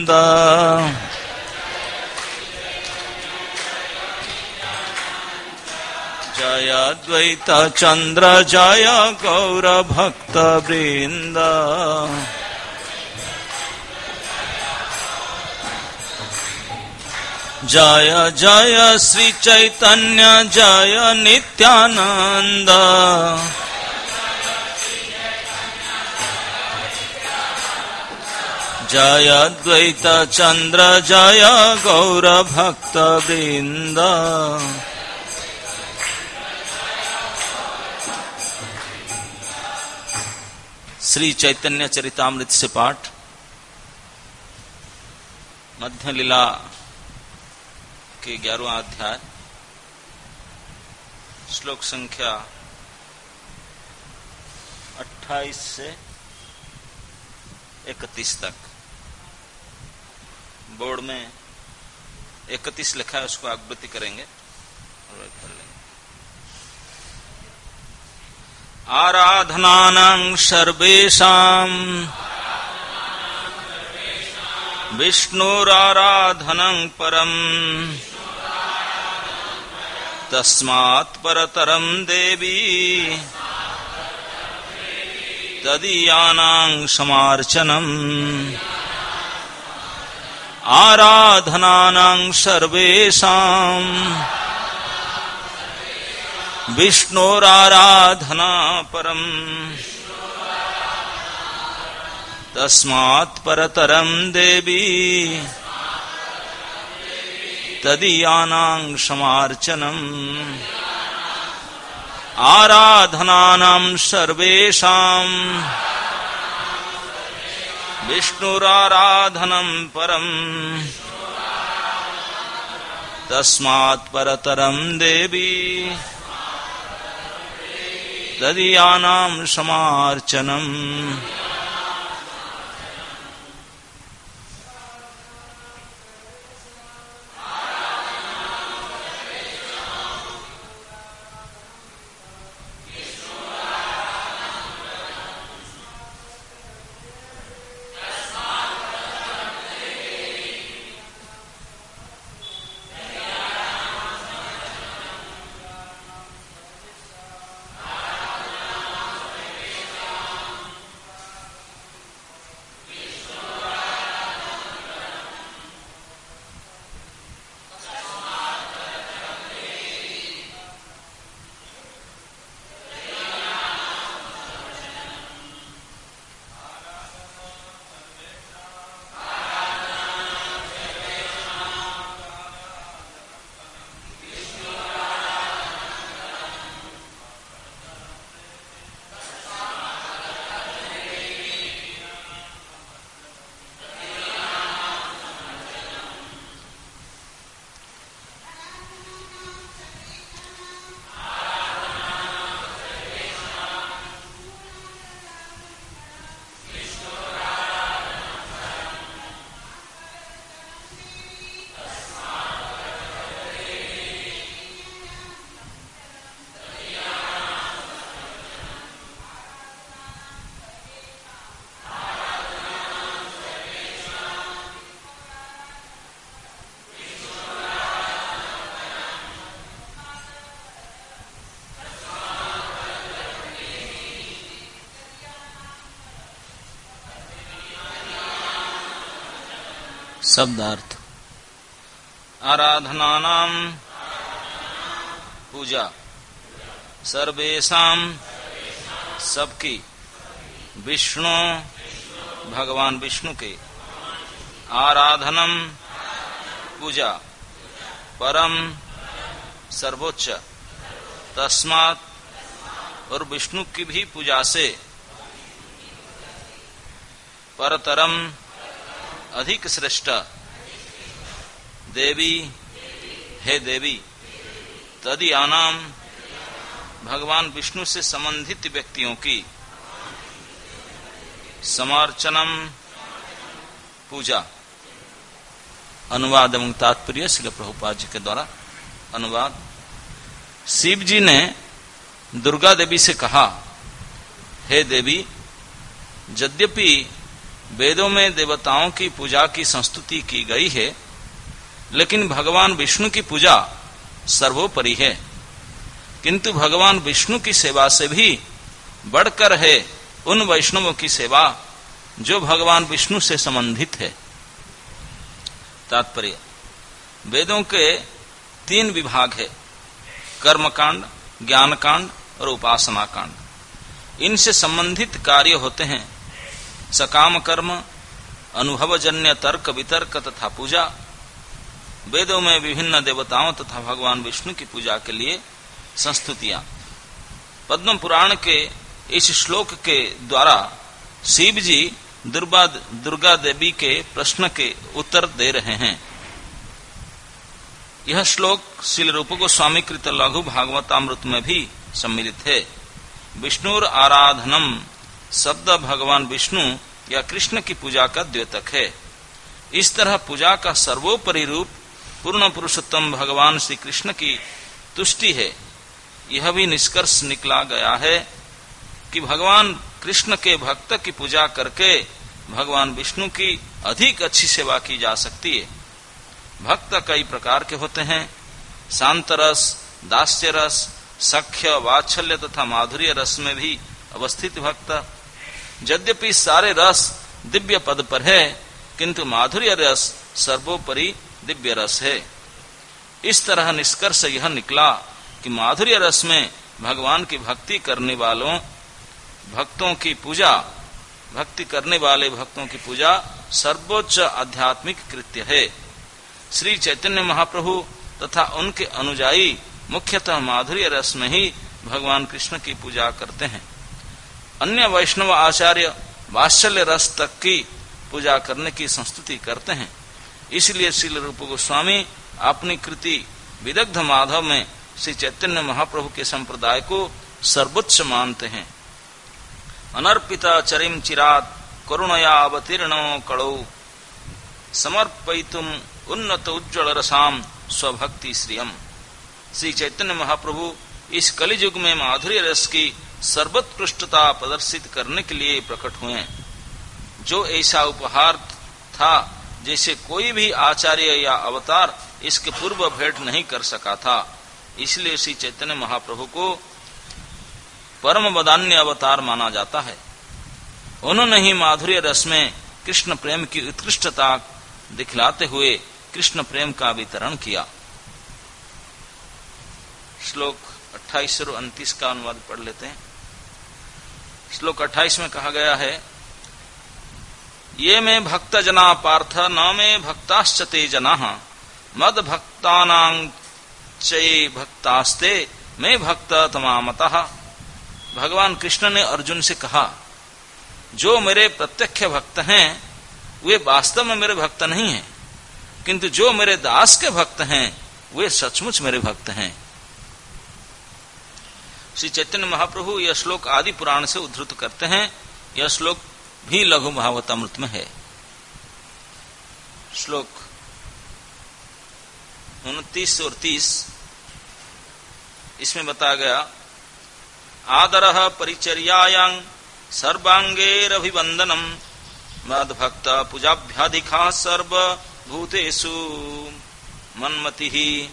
वृंद जय द्वैत चंद्र जय गौर भक्त वृंद जय जय श्री चैतन्य जय नित्यानंद जय द्वैत चंद्र जय गौर भक्त वृंद। श्री चैतन्य चरितामृत से पाठ। मध्य लीला के 11वां अध्याय श्लोक संख्या 28 से 31 तक। बोर्ड में 31 लिखा है, उसको आवृत्ति करेंगे और कर लेंगे। आराधनानां सर्वेषां विष्णुराराधनं परम् तस्मात् परतरं देवी तदीयानां समार्चनम्। आराधनानां सर्वेषां विष्णुराराधना परम् तस्मात् परतरं देवी तदीयानां समार्चनम्। आराधनानां सर्वेषां विष्णुराराधनं परम् तस्मात् परतरं देवी तदीयानां समार्चनम्। शब्दार्थ। आराधनानां पूजा, सर्वेषां सबकी, विष्णु भगवान विष्णु के, आराधनम पूजा, परम सर्वोच्च, तस्मात् और विष्णु की भी पूजा से, परतरम अधिक श्रेष्ठ, देवी हे देवी, तदीयानाम भगवान विष्णु से संबंधित व्यक्तियों की, समार्चनम पूजा। अनुवाद एवं तात्पर्य श्रील प्रभुपाद जी के द्वारा अनुवाद। शिव जी ने दुर्गा देवी से कहा, हे देवी, यद्यपि वेदों में देवताओं की पूजा की संस्तुति की गई है, लेकिन भगवान विष्णु की पूजा सर्वोपरि है। किंतु भगवान विष्णु की सेवा से भी बढ़कर है उन वैष्णवों की सेवा जो भगवान विष्णु से संबंधित है। तात्पर्य, वेदों के 3 विभाग है, कर्मकांड, ज्ञान कांड और उपासना कांड। इनसे संबंधित कार्य होते हैं सकाम कर्म, अनुभवजन्य तर्क वितर्क तथा पूजा। वेदों में विभिन्न देवताओं तथा भगवान विष्णु की पूजा के लिए संस्तुतियां। पद्म पुराण के इस श्लोक के द्वारा शिव जी दुर्गा देवी के प्रश्न के उत्तर दे रहे हैं। यह श्लोक श्रील रूप गोस्वामी कृत लघु भागवतामृत में भी सम्मिलित है। विष्णुर आराधनम शब्द भगवान विष्णु या कृष्ण की पूजा का द्योतक है। इस तरह पूजा का सर्वोपरि रूप पूर्ण पुरुषोत्तम भगवान श्री कृष्ण की तुष्टि है। यह भी निष्कर्ष निकला गया है कि भगवान कृष्ण के भक्त की पूजा करके भगवान विष्णु की अधिक अच्छी सेवा की जा सकती है। भक्त कई प्रकार के होते हैं, शांत रस, दास्य रस, सख्य, वात्सल्य तथा माधुर्य रस में भी अवस्थित भक्त। यद्यपि सारे रस दिव्य पद पर है, किंतु माधुर्य रस सर्वोपरि दिव्य रस है। इस तरह निष्कर्ष यह निकला कि माधुर्य रस में भगवान की भक्ति करने वाले भक्तों की पूजा सर्वोच्च आध्यात्मिक कृत्य है। श्री चैतन्य महाप्रभु तथा उनके अनुयायी मुख्यतः माधुर्य रस में ही भगवान कृष्ण की पूजा करते हैं। अन्य वैष्णव आचार्य वात्सल्य रस तक की पूजा करने की संस्तुति करते हैं। इसलिए श्रील रूप गोस्वामी अपनी कृति विदग्ध माधव में श्री चैतन्य महाप्रभु के संप्रदाय को सर्वोच्च मानते हैं। अनर्पिता चरिम चिरात करुणया अवतीर्णो कलौ समर्पयितुम उन्नत उज्ज्वल रसाम स्वभक्ति श्रियम। श्री चैतन्य महाप्रभु इस कलियुग में माधुर्य रस की सर्वोत्कृष्टता प्रदर्शित करने के लिए प्रकट हुए, जो ऐसा उपहार था जैसे कोई भी आचार्य या अवतार इसके पूर्व भेंट नहीं कर सका था। इसलिए श्री चैतन्य महाप्रभु को परम वदान्य अवतार माना जाता है। उन्होंने ही माधुर्य रस में कृष्ण प्रेम की उत्कृष्टता दिखलाते हुए कृष्ण प्रेम का वितरण किया। श्लोक 28 और 29 का अनुवाद पढ़ लेते हैं। श्लोक 28 में कहा गया है, ये में भक्त जना पार्थ न में भक्ताश्च ते जनाः मद भक्तानां चे भक्तास्ते में भक्त तमामतः। भगवान कृष्ण ने अर्जुन से कहा, जो मेरे प्रत्यक्ष भक्त हैं वे वास्तव में मेरे भक्त नहीं हैं, किंतु जो मेरे दास के भक्त हैं वे सचमुच मेरे भक्त हैं। श्री चैतन्य महाप्रभु यह श्लोक आदि पुराण से उद्धृत करते हैं। यह श्लोक भी लघु भागवतामृत में है। श्लोक 29 और 30 इसमें बताया गया, आदरः परिचर्यायां सर्वांगेरभिवंदनम मद्भक्त पूजाभ्याधिका सर्वभूतेषु मन्मतिः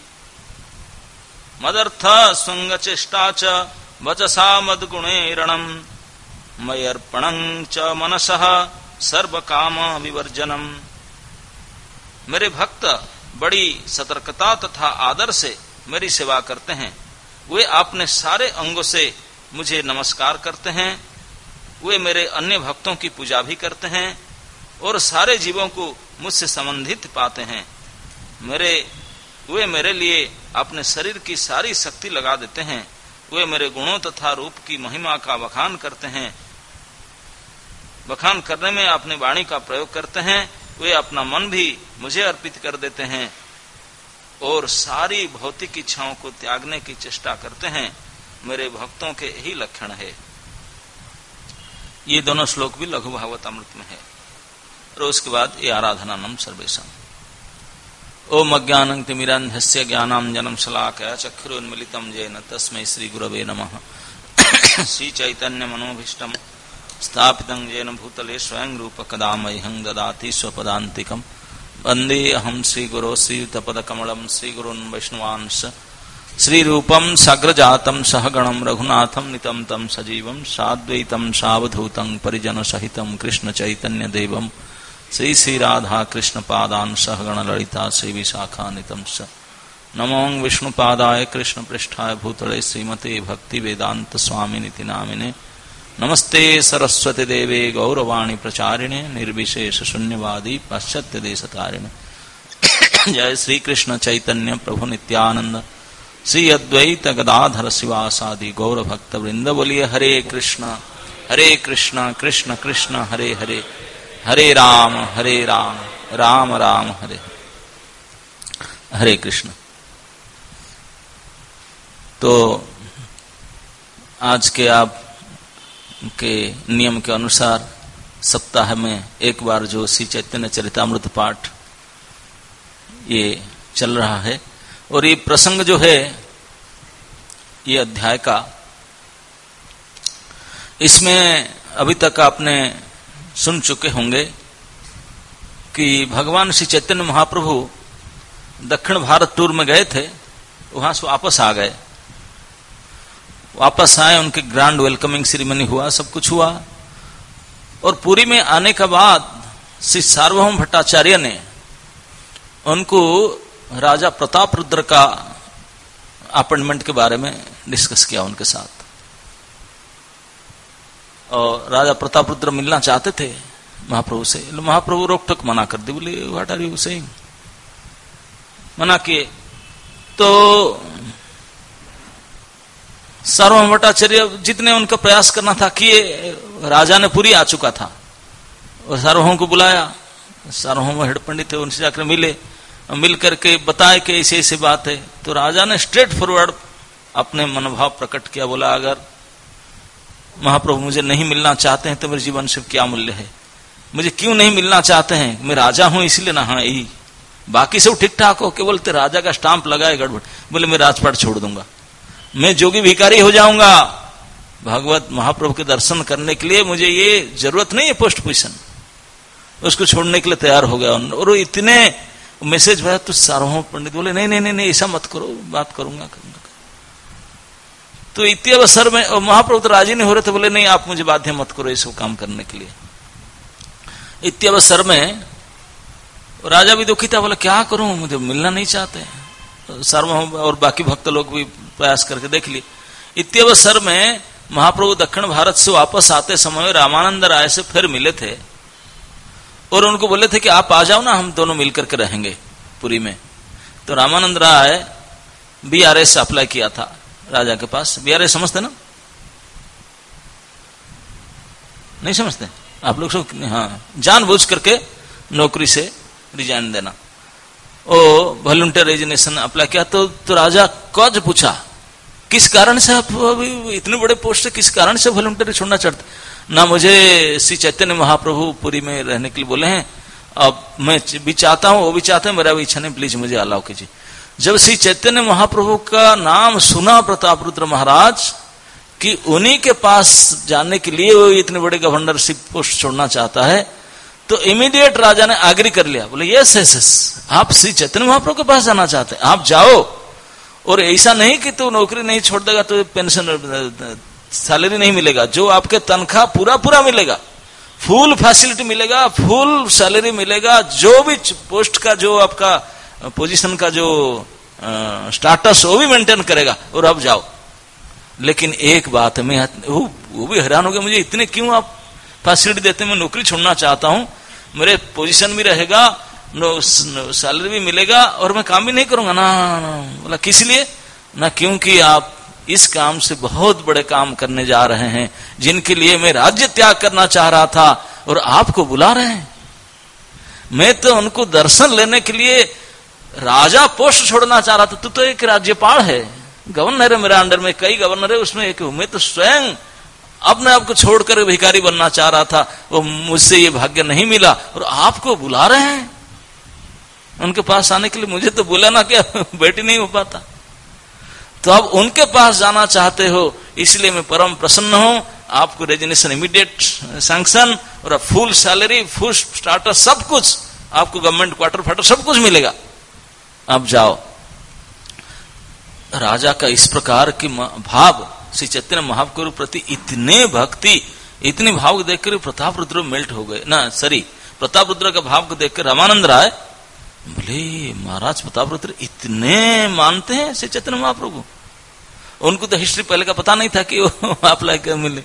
मदर्थ स्वंगचेष्टा च वचसा मद्गुणैरणम मयर्पणं च मनसः सर्वकाम विवर्जनम। मेरे भक्त बड़ी सतर्कता तथा आदर से मेरी सेवा करते हैं। वे अपने सारे अंगों से मुझे नमस्कार करते हैं। वे मेरे अन्य भक्तों की पूजा भी करते हैं और सारे जीवों को मुझसे संबंधित पाते हैं। वे मेरे लिए अपने शरीर की सारी शक्ति लगा देते हैं। वे मेरे गुणों तथा रूप की महिमा का बखान करते हैं। बखान करने में अपनी वाणी का प्रयोग करते हैं। वे अपना मन भी मुझे अर्पित कर देते हैं और सारी भौतिक इच्छाओं को त्यागने की चेष्टा करते हैं। मेरे भक्तों के यही लक्षण है। ये दोनों श्लोक भी लघु भागवतामृत में है। और उसके बाद ये आराधनानम सर्वेशम। ओम अज्ञानं तिमिरन्धस्य ज्ञानांजनं शलाकया चक्षुरुन्मीलितं येन तस्मै श्री गुरवे नमः। श्री चैतन्य मनोभीष्टं स्थापितं येन भूतले स्वयं रूप कदा मह्यं ददाति स्वपदान्तिकम् वन्दे अहं श्रीगुरो श्रीयुतपदकमलं श्रीगुरून् वैष्णवांश श्रीरूपं साग्रजातं सहगणं रघुनाथं नितं तं सजीवं साद्वैतं सावधूतं परिजनसहितं कृष्णचैतन्यदेवं श्री श्री राधा कृष्ण पादान सहगण ललिता श्री विशाखानितं स नमो विष्णुपादाय कृष्ण पृष्ठाय भूतले श्रीमते भक्ति वेदांत स्वामिनिति नामिने नमस्ते सरस्वती देवे गौरवाणी प्रचारिणे निर्विशेष शून्यवादी पाश्चात्य देशतारिणे जय श्री कृष्ण चैतन्य प्रभु नित्यानंद श्री अद्वैत गदाधर शिवासादि गौर भक्त वृंद। बोलिए हरे कृष्ण कृष्ण कृष्ण हरे हरे, हरे राम राम राम हरे हरे कृष्ण। तो आज के आप के नियम के अनुसार सप्ताह में एक बार जो श्री चैतन्य चरितामृत पाठ ये चल रहा है, और ये प्रसंग जो है ये अध्याय का, इसमें अभी तक आपने सुन चुके होंगे कि भगवान श्री चैतन्य महाप्रभु दक्षिण भारत टूर में गए थे, वहां से वापस आ गए। वापस आए, उनके ग्रैंड वेलकमिंग सेरेमनी हुआ, सब कुछ हुआ, और पुरी में आने के बाद श्री सार्वभौम भट्टाचार्य ने उनको राजा प्रताप रुद्र का अपॉइंटमेंट के बारे में डिस्कस किया उनके साथ। और राजा प्रताप रुद्र मिलना चाहते थे महाप्रभु से, महाप्रभु रोक टोक मना कर दी, बोले व्हाट आर यू सेइंग, मना किए। तो सार्वभौम भट्टाचार्य जितने उनका प्रयास करना था किए, राजा ने पूरी आ चुका था, और सार्वभौम को बुलाया। सार्वभौम हेड पंडित थे, उनसे जाकर मिले, मिल करके बताए कि ऐसी ऐसी बात है। तो राजा ने स्ट्रेट फॉरवर्ड अपने मनोभाव प्रकट किया, बोला अगर महाप्रभु मुझे नहीं मिलना चाहते हैं तो मेरे जीवन से क्या मूल्य है, मुझे क्यों नहीं मिलना चाहते हैं, मैं राजा हूं इसलिए ना, हाँ यही, बाकी सब ठीक ठाक हो, केवल ते राजा का स्टाम्प लगाए गड़बड़, बोले मैं राजपाट छोड़ दूंगा, मैं जोगी भिखारी हो जाऊंगा, भगवत महाप्रभु के दर्शन करने के लिए मुझे ये जरूरत नहीं है पोस्ट पोजिशन। उसको छोड़ने के लिए तैयार हो गया, और इतने मैसेज भेजा। तो सार्वभौम पंडित बोले नहीं नहीं नहीं ऐसा मत करो, बात करूंगा। तो इतने अवसर में महाप्रभु तो राजी नहीं हो रहे थे, बोले नहीं आप मुझे बाध्य मत करो ये सब काम करने के लिए। इतने अवसर में राजा भी दुखी था, बोला क्या करूं, मुझे मिलना नहीं चाहते। सार्वभौम और बाकी भक्त लोग भी प्रयास करके देख लिए। इतने अवसर में महाप्रभु दक्षिण भारत से वापस आते समय रामानंद राय से फिर मिले थे, और उनको बोले थे कि आप आ जाओ ना, हम दोनों मिलकर के रहेंगे पुरी में। तो रामानंद राय बीआरएस अप्लाई किया था राजा के पास। बीआरएस समझते ना, नहीं समझते आप लोग सब? हाँ, जानबूझ करके नौकरी से रिजाइन देना, ओ वॉलंटियर रेजिग्नेशन अप्लाई किया। तो राजा कौज पूछा किस कारण से आप इतने बड़े पोस्ट से किस कारण से वॉलंटियर छोड़ना चाहते? ना मुझे श्री चैतन्य महाप्रभु पुरी में रहने के लिए बोले हैं, अब मैं भी चाहता हूं, वो भी चाहते हैं, मेरा भी इच्छा नहीं, प्लीज मुझे अलाउ कीजिए। जब श्री चैतन्य महाप्रभु का नाम सुना प्रताप रुद्र महाराज कि उन्हीं के पास जाने के लिए वो इतने बड़े गवर्नरशिप पोस्ट छोड़ना चाहता है, तो इमीडिएट राजा ने आग्री कर लिया, बोले यस यस यस, आप श्री चैतन्य महाप्रभु के पास जाना चाहते हैं, आप जाओ। और ऐसा नहीं कि तू नौकरी नहीं छोड़ देगा तो पेंशन सैलरी नहीं मिलेगा, जो आपके तनख्वाह पूरा मिलेगा, फुल फैसिलिटी मिलेगा, फुल सैलरी मिलेगा, जो भी पोस्ट का जो आपका पोजीशन का जो स्टाटस वो भी मेंटेन करेगा, और आप जाओ। लेकिन एक बात में वो भी हैरान हो गया, मुझे इतने क्यों आप फैसिलिटी देते हैं, मैं नौकरी छोड़ना चाहता हूं, मेरे पोजीशन भी रहेगा, सैलरी भी मिलेगा, और मैं काम भी नहीं करूंगा ना। बोला किस लिए? ना क्योंकि आप इस काम से बहुत बड़े काम करने जा रहे हैं, जिनके लिए मैं राज्य त्याग करना चाह रहा था, और आपको बुला रहे हैं। मैं तो उनको दर्शन लेने के लिए राजा पोस्ट छोड़ना चाह रहा था, तू तो एक राज्यपाल है, गवर्नर है, मेरे अंडर में कई गवर्नर है, उसमें एक मैं तो स्वयं अपने आप को छोड़कर भिखारी बनना चाह रहा था, वो मुझसे ये भाग्य नहीं मिला, और आपको बुला रहे हैं उनके पास आने के लिए। मुझे तो बुलाना क्या, बेटी नहीं हो पाता, तो अब उनके पास जाना चाहते हो, इसलिए मैं परम प्रसन्न हूं। आपको रेजिग्नेशन इमीडिएट सैंक्शन और फुल सैलरी, फुल स्टार्टर, सब कुछ आपको, गवर्नमेंट क्वार्टर फाटर सब कुछ मिलेगा, आप जाओ। राजा का इस प्रकार की भाव, श्री चैतन्य महाप्रभु प्रति इतने भक्ति, इतनी भाव को देखकर प्रताप रुद्र मेल्ट हो गए ना। सॉरी, प्रताप रुद्र का भाव को देखकर रामानंद राय बोले, महाराज प्रताप रुद्र इतने मानते हैं श्री चैतन्य महाप्रभु। उनको तो हिस्ट्री पहले का पता नहीं था कि वो आप लाइक मिले।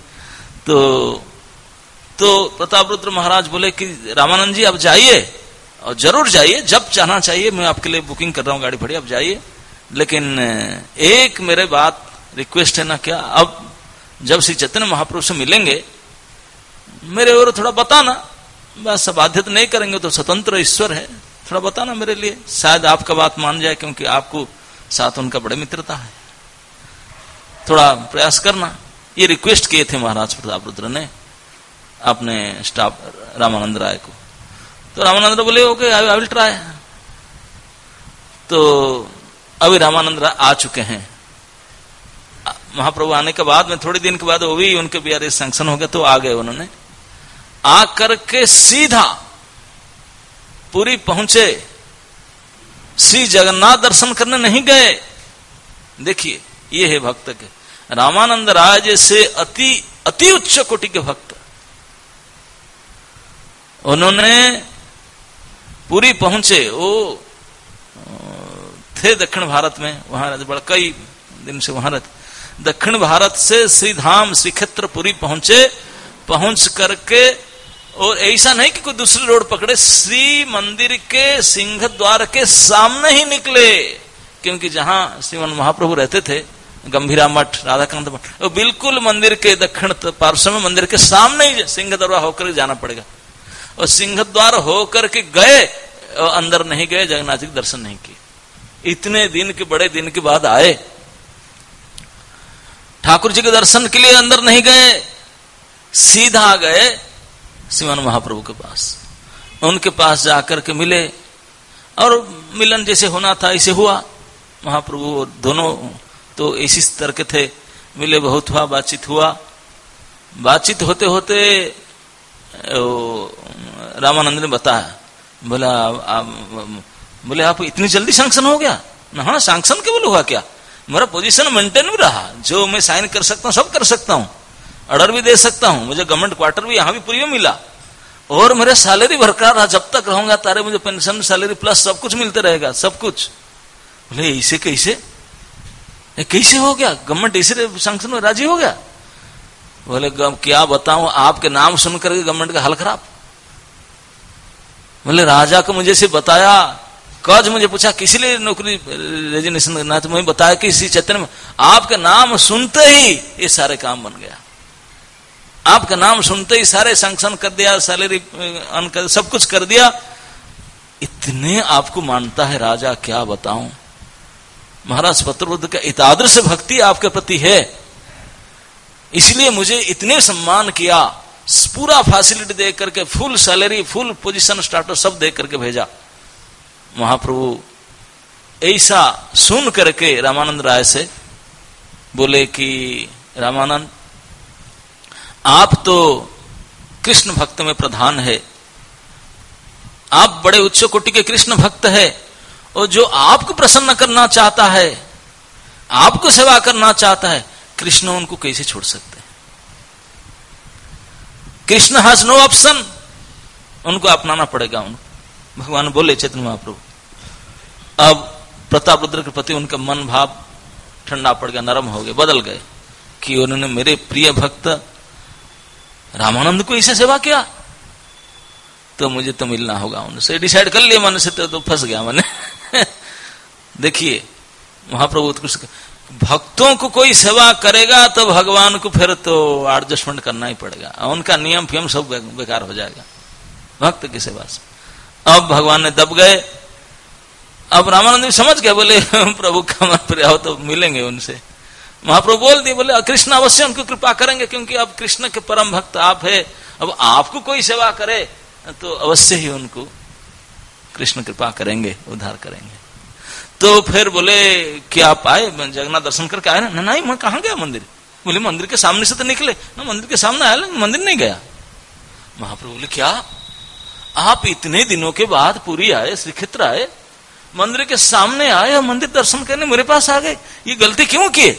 तो प्रताप रुद्र महाराज बोले कि रामानंद जी आप जाइए, और जरूर जाइए, जब चाहना चाहिए, मैं आपके लिए बुकिंग कर रहा हूं गाड़ी फड़ी, आप जाइए। लेकिन एक मेरे बात रिक्वेस्ट है ना, क्या अब जब श्री चैतन्य महाप्रभु से मिलेंगे मेरे और थोड़ा बताना, बस बाध्यत नहीं करेंगे, तो स्वतंत्र ईश्वर है, थोड़ा बताना मेरे लिए, शायद आपका बात मान जाए, क्योंकि आपको साथ उनका बड़े मित्रता है, थोड़ा प्रयास करना। ये रिक्वेस्ट किए थे महाराज प्रताप रुद्र ने अपने स्टाफ रामानंद राय को। तो रामानंद राय बोले ओके, आई विल ट्राई। तो अभी रामानंद राय आ चुके हैं। महाप्रभु आने के बाद में थोड़ी दिन के बाद वो भी उनके भी सैंक्शन हो गया, तो आ गए। उन्होंने आकर के सीधा पुरी पहुंचे, श्री जगन्नाथ दर्शन करने नहीं गए। देखिए ये है भक्त के, रामानंद राय जैसे अति उच्च कोटि के भक्त, उन्होंने पुरी पहुंचे, वो थे दक्षिण भारत में, वहां बड़ा कई दिन से वहां रहते, दक्षिण भारत से श्री धाम श्री क्षेत्र पुरी पहुंचे। पहुंच करके और ऐसा नहीं कि कोई दूसरी रोड पकड़े, श्री मंदिर के सिंह द्वार के सामने ही निकले, क्योंकि जहां श्रीमन महाप्रभु रहते थे, गंभीरा मठ, राधाकांत मठ, वो बिल्कुल मंदिर के दक्षिण पार्श्व में, मंदिर के सामने ही सिंह द्वार होकर जाना पड़ेगा। और सिंह द्वार होकर के गए, अंदर नहीं गए, जगन्नाथ जी के दर्शन नहीं किए। इतने दिन के, बड़े दिन के बाद आए, ठाकुर जी के दर्शन के लिए अंदर नहीं गए, सीधा गए श्रीमान महाप्रभु के पास। उनके पास जाकर के मिले, और मिलन जैसे होना था ऐसे हुआ। महाप्रभु और दोनों तो इसी तरह के थे, मिले, बहुत हुआ, बातचीत हुआ। बातचीत होते होते रामानंद ने बताया, बोले आप इतनी जल्दी सैंक्शन हो गया ना? हाँ, सैंक्शन केवल हुआ क्या, मेरा पोजीशन मेंटेन भी रहा, जो मैं साइन कर सकता हूँ सब कर सकता हूँ, ऑर्डर भी दे सकता हूँ, मुझे गवर्नमेंट क्वार्टर भी यहाँ भी पूरी मिला, और मेरा सैलरी बरकरार रहा, जब तक रहूंगा तारे मुझे पेंशन, सैलरी प्लस सब कुछ मिलते रहेगा, सब कुछ। बोले ऐसे कैसे, कैसे हो गया, गवर्नमेंट ऐसे सैंक्शन में राजी हो गया? बोले क्या बताऊं, आपके नाम सुनकर गवर्नमेंट का हाल खराब। बोले राजा को मुझे से बताया, कज मुझे पूछा किसी लिए नौकरी रेजिग्नेशन करना, तो मैं बताया कि इसी चैतन्य में आपका नाम सुनते ही ये सारे काम बन गया, आपका नाम सुनते ही सारे सैंक्शन कर दिया, सैलरी कर, सब कुछ कर दिया। इतने आपको मानता है राजा, क्या बताऊं। महाराज पत्रबुद्ध का इतादृश भक्ति आपके प्रति है, इसलिए मुझे इतने सम्मान किया, पूरा फैसिलिटी दे करके, full salary, full position, starter सब दे करके भेजा। महाप्रभु ऐसा सुन करके रामानंद राय से बोले कि रामानंद, आप तो कृष्ण भक्त में प्रधान है, आप बड़े उच्च कोटि के कृष्ण भक्त है, और जो आपको प्रसन्न करना चाहता है, आपको सेवा करना चाहता है, कृष्ण उनको कैसे छोड़ सकते हैं? कृष्ण हैज नो ऑप्शन, उनको अपनाना पड़ेगा। उनको भगवान बोले चैतन्य महाप्रभु। अब प्रताप रुद्र के प्रति उनका मन भाव ठंडा पड़ गया, नरम हो गए, बदल गए, कि उन्होंने मेरे प्रिय भक्त रामानंद को ऐसे सेवा किया, तो मुझे तो मिलना होगा उनसे। डिसाइड कर लिया मन से, तो फंस गया मैंने। देखिए महाप्रभु उत्कृष्ट, भक्तों को कोई सेवा करेगा तो भगवान को फिर तो एडजस्टमेंट करना ही पड़ेगा, उनका नियम फियम सब बेकार हो जाएगा भक्त की सेवा से। अब भगवान ने दब गए। अब रामानंद भी समझ गए, बोले प्रभु का मन प्रिय हो तो मिलेंगे उनसे। महाप्रभु बोल दिए, बोले कृष्ण अवश्य उनको कृपा करेंगे, क्योंकि अब कृष्ण के परम भक्त आप है, अब आपको कोई सेवा करे तो अवश्य ही उनको कृष्ण कृपा करेंगे, उद्धार करेंगे। तो फिर बोले कि आप आए, जगन्नाथ दर्शन करके आए ना? नहीं, मैं कहाँ गया मंदिर, बोले मंदिर के सामने से तो निकले ना, मंदिर के सामने आया लेकिन मंदिर नहीं गया। महाप्रभु बोले क्या आप इतने दिनों के बाद पुरी आए, श्री क्षेत्र आए, मंदिर के सामने आए और मंदिर दर्शन करने मेरे पास आ गए, ये गलती क्यों किए?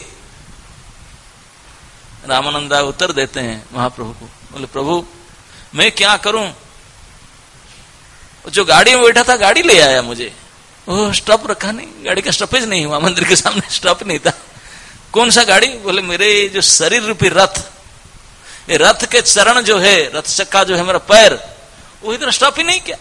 रामानंद राय उत्तर देते हैं महाप्रभु को, बोले प्रभु मैं क्या करूं, जो गाड़ी में बैठा था गाड़ी ले आया मुझे, वो स्टॉप रखा नहीं, गाड़ी का स्टॉपेज नहीं हुआ, मंदिर के सामने स्टॉप नहीं था। कौन सा गाड़ी? बोले मेरे जो शरीर रूपी रथ, ये रथ के चरण जो है, रथ चक्का जो है मेरा पैर, वो इधर स्टॉप ही नहीं किया।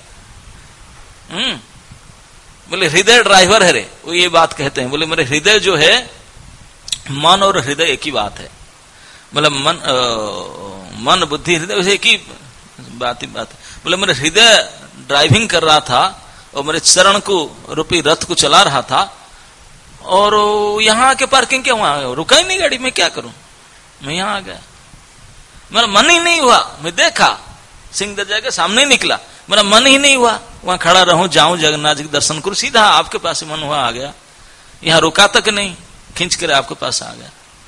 बोले हृदय ड्राइवर है रे, वो ये बात कहते हैं। बोले मेरे हृदय जो है, मन और हृदय एक ही बात है, मतलब मन बुद्धि हृदय एक ही बात है। बोले मेरे हृदय ड्राइविंग कर रहा था और मेरे चरण को रूपी रथ को चला रहा था, और यहां आके पार्किंग क्या, वहां रुका ही नहीं गाड़ी, मैं क्या करूं, मैं यहां आ गया, मेरा मन ही नहीं हुआ, मैं देखा सिंह दरजा के सामने निकला, मेरा मन ही नहीं हुआ वहां खड़ा रहूं, जाऊं जगन्नाथ जी के दर्शन करूं, सीधा आपके पास मन हुआ आ गया, यहां रुका तक नहीं, खींच कर आपके पास आ गया।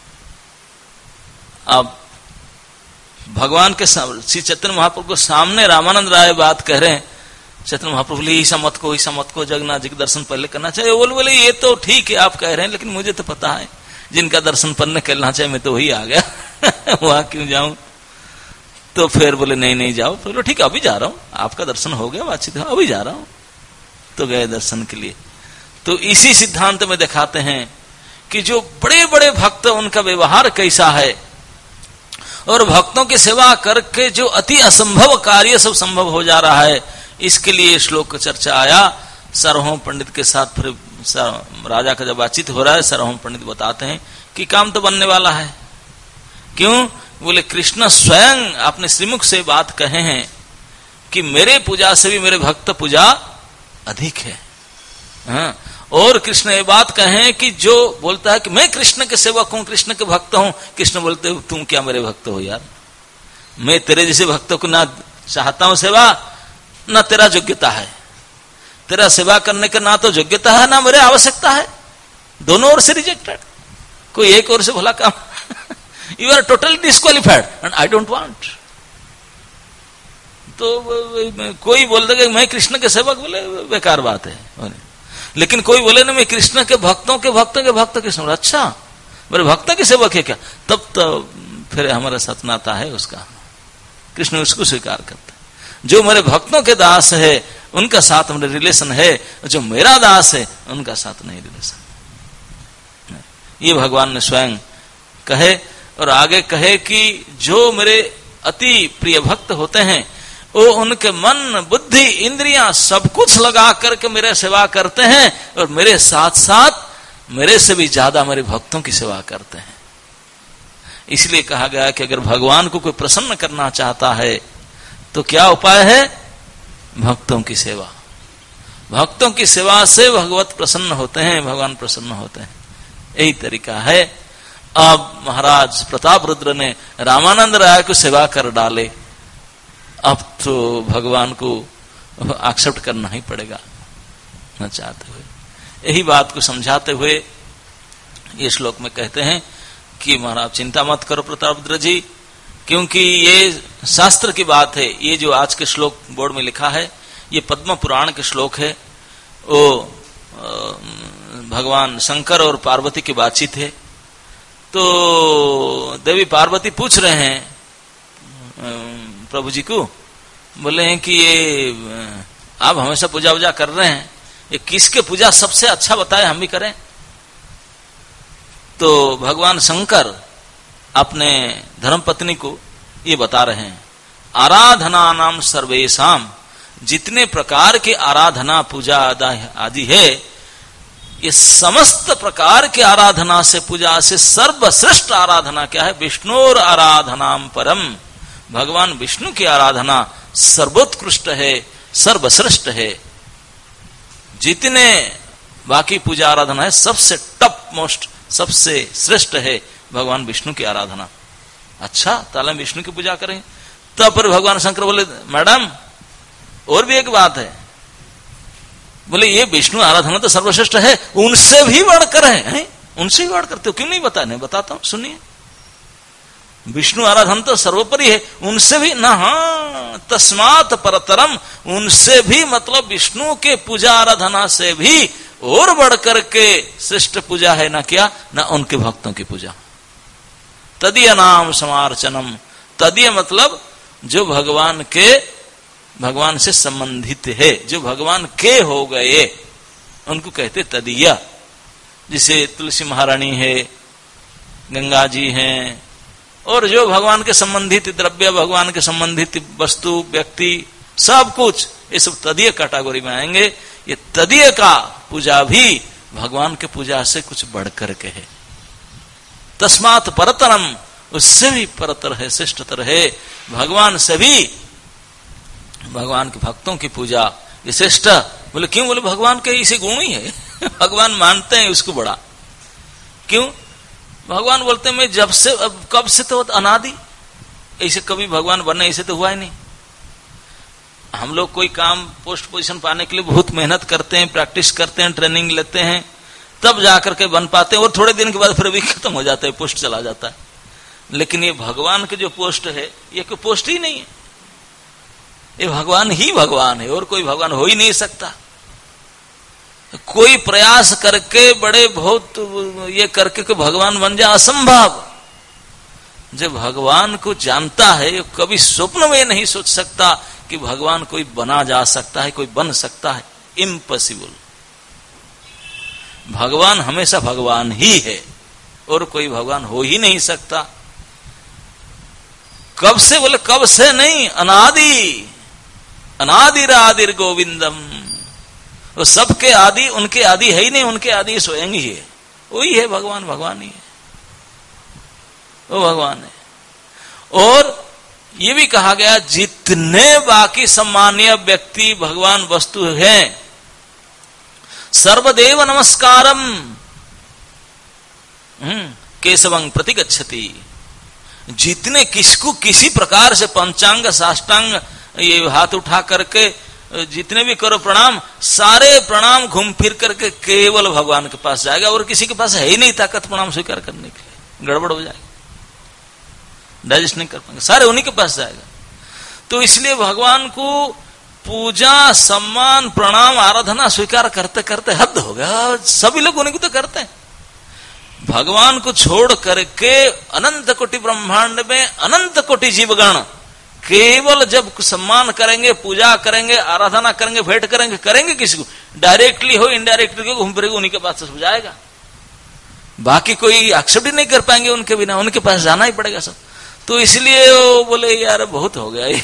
अब भगवान के श्री चैतन्य महाप्रभु को सामने रामानंद राय बात कह रहे हैं, चैतन्य महाप्रभु बोले ऐसा मत को जगन्नाथ जी के दर्शन पहले करना चाहिए। बोले ये तो ठीक है आप कह रहे हैं, लेकिन मुझे तो पता है जिनका दर्शन पहले करना चाहिए, मैं तो वही आ गया वहां क्यों जाऊं? तो फिर बोले नहीं जाओ। बोले ठीक है अभी जा रहा हूं, आपका दर्शन हो गया, बातचीत हो, अभी जा रहा हूं। तो गए दर्शन के लिए। तो इसी सिद्धांत में दिखाते हैं कि जो बड़े बड़े भक्त उनका व्यवहार कैसा है, और भक्तों की सेवा करके जो अति असंभव कार्य सब संभव हो जा रहा है, इसके लिए श्लोक का चर्चा आया। सार्वभौम पंडित के साथ फिर राजा का जब बातचीत हो रहा है, सार्वभौम पंडित बताते हैं कि काम तो बनने वाला है। क्यों? बोले कृष्ण स्वयं अपने श्रीमुख से बात कहे हैं कि मेरे पूजा से भी मेरे भक्त पूजा अधिक है। हाँ? और कृष्ण ये बात कहे कि जो बोलता है कि मैं कृष्ण के सेवक हूं, कृष्ण के भक्त हूं, कृष्ण बोलते हो तुम क्या मेरे भक्त हो यार, मैं तेरे जैसे भक्तों को ना चाहता हूं सेवा, ना तेरा योग्यता है, तेरा सेवा करने का ना तो योग्यता है ना मेरे आवश्यकता है, दोनों ओर से रिजेक्टेड, कोई एक ओर से भला काम you are totally disqualified and I don't want. तो कोई बोल देगा मैं कृष्ण के सेवक, बोले बेकार बात है। लेकिन कोई बोले ना मैं कृष्ण के भक्तों के भक्त के सेवक, अच्छा मेरे भक्त के सेवक है क्या, तब तो फिर हमारा साथ नाता है उसका, कृष्ण उसको स्वीकार करता है। जो मेरे भक्तों के दास है उनका साथ मेरे रिलेशन है, जो मेरा दास है उनका साथ नहीं रिलेशन। ये भगवान ने स्वयं कहे, और आगे कहे कि जो मेरे अति प्रिय भक्त होते हैं वो उनके मन बुद्धि इंद्रियां सब कुछ लगा करके मेरे सेवा करते हैं, और मेरे साथ साथ मेरे से भी ज्यादा मेरे भक्तों की सेवा करते हैं। इसलिए कहा गया कि अगर भगवान को कोई प्रसन्न करना चाहता है तो क्या उपाय है? भक्तों की सेवा। भक्तों की सेवा से भगवत प्रसन्न होते हैं, भगवान प्रसन्न होते हैं, यही तरीका है। अब महाराज प्रताप रुद्र ने रामानंद राय को सेवा कर डाले, अब तो भगवान को एक्सेप्ट करना ही पड़ेगा न चाहते हुए। यही बात को समझाते हुए ये श्लोक में कहते हैं कि महाराज चिंता मत करो प्रताप रुद्र जी, क्योंकि ये शास्त्र की बात है। ये जो आज के श्लोक बोर्ड में लिखा है ये पद्म पुराण के श्लोक है। वो भगवान शंकर और पार्वती की बातचीत है। तो देवी पार्वती पूछ रहे हैं प्रभु जी को, बोले हैं कि ये आप हमेशा पूजा वूजा कर रहे हैं, ये किसके पूजा सबसे अच्छा बताए हम भी करें। तो भगवान शंकर अपने धर्मपत्नी को ये बता रहे हैं, आराधना नाम सर्वेशम, जितने प्रकार के आराधना पूजा आदि है, ये समस्त प्रकार के आराधना से पूजा से सर्वश्रेष्ठ आराधना क्या है? विष्णुर आराधनाम परम, भगवान विष्णु की आराधना सर्वोत्कृष्ट है, सर्वश्रेष्ठ है। जितने बाकी पूजा आराधना है सबसे टॉप मोस्ट, सबसे श्रेष्ठ है भगवान विष्णु की आराधना। अच्छा ताला विष्णु की पूजा करें। तब पर भगवान शंकर बोले मैडम और भी एक बात है, बोले ये विष्णु आराधना तो सर्वश्रेष्ठ है, उनसे भी बढ़कर है, उनसे भी बढ़ करते हो, क्यों नहीं बताने? बताता हूं सुनिए। विष्णु आराधन तो सर्वोपरि है, उनसे भी ना, हाँ, तस्मात परतरम, उनसे भी मतलब विष्णु के पूजा आराधना से भी और बढ़कर के श्रेष्ठ पूजा है ना क्या, ना उनके भक्तों की पूजा। तदीय नाम समार्चनम, तदीय मतलब जो भगवान से संबंधित है, जो भगवान के हो गए उनको कहते तदीय। जिसे तुलसी महारानी है, गंगा जी हैं, और जो भगवान के संबंधित द्रव्य, भगवान के संबंधित वस्तु, व्यक्ति, सब कुछ ये सब तदीय कैटेगरी में आएंगे। ये तदीय का पूजा भी भगवान के पूजा से कुछ बढ़कर के है। तस्मात परतरम, उससे भी परतर है, श्रेष्ठतर है। भगवान से भी भगवान के भक्तों की पूजा ये श्रेष्ठ। बोले क्यों? बोले भगवान के इसे गुण ही है। भगवान मानते हैं उसको बड़ा। क्यों? भगवान बोलते हैं मैं जब से, अब कब से, तो अनादि, ऐसे कभी भगवान बने ऐसे तो हुआ ही नहीं। हम लोग कोई काम पोस्ट पोजीशन पाने के लिए बहुत मेहनत करते हैं, प्रैक्टिस करते हैं, ट्रेनिंग लेते हैं, तब जाकर के बन पाते हैं, और थोड़े दिन के बाद फिर भी खत्म हो जाता है, पोस्ट चला जाता है। लेकिन ये भगवान के जो पोस्ट है ये कोई पोस्ट ही नहीं है, ये भगवान ही भगवान है, और कोई भगवान हो ही नहीं सकता। कोई प्रयास करके बड़े बहुत ये करके कोई भगवान बन जाए, असंभव। जो भगवान को जानता है ये कभी स्वप्न में नहीं सोच सकता कि भगवान कोई बना जा सकता है, कोई बन सकता है, इम्पॉसिबल। भगवान हमेशा भगवान ही है और कोई भगवान हो ही नहीं सकता। कब से? बोले कब से नहीं, अनादि, अनादिरादिर गोविंदम। वो सबके आदि, उनके आदि है ही नहीं, उनके आदि स्वयं ही है, वही है भगवान, भगवान ही है, वो भगवान है। और ये भी कहा गया जितने बाकी सम्मानीय व्यक्ति भगवान वस्तु हैं, सर्वदेव नमस्कारम केशवं प्रतिगच्छति। जितने किसको किसी प्रकार से पंचांग साष्टांग ये हाथ उठा करके जितने भी करो प्रणाम, सारे प्रणाम घूम फिर करके केवल भगवान के पास जाएगा, और किसी के पास है ही नहीं ताकत प्रणाम स्वीकार करने के लिए, गड़बड़ हो जाएगा, डाइजेस्ट नहीं कर पाएंगे, सारे उन्हीं के पास जाएगा। तो इसलिए भगवान को पूजा, सम्मान, प्रणाम, आराधना स्वीकार करते करते हद हो गया। सभी लोग उन्हीं को तो करते हैं। भगवान को छोड़ करके अनंत कोटि ब्रह्मांड में अनंत कोटि जीवगण केवल जब सम्मान करेंगे, पूजा करेंगे, आराधना करेंगे, भेंट करेंगे, करेंगे किसी को, डायरेक्टली हो इनडायरेक्टली घूम फिरेगा, उन्हीं के पास से हो जाएगा। बाकी कोई एक्सेप्ट ही नहीं कर पाएंगे उनके बिना, उनके पास जाना ही पड़ेगा सब। तो इसलिए वो बोले यार बहुत हो गया ये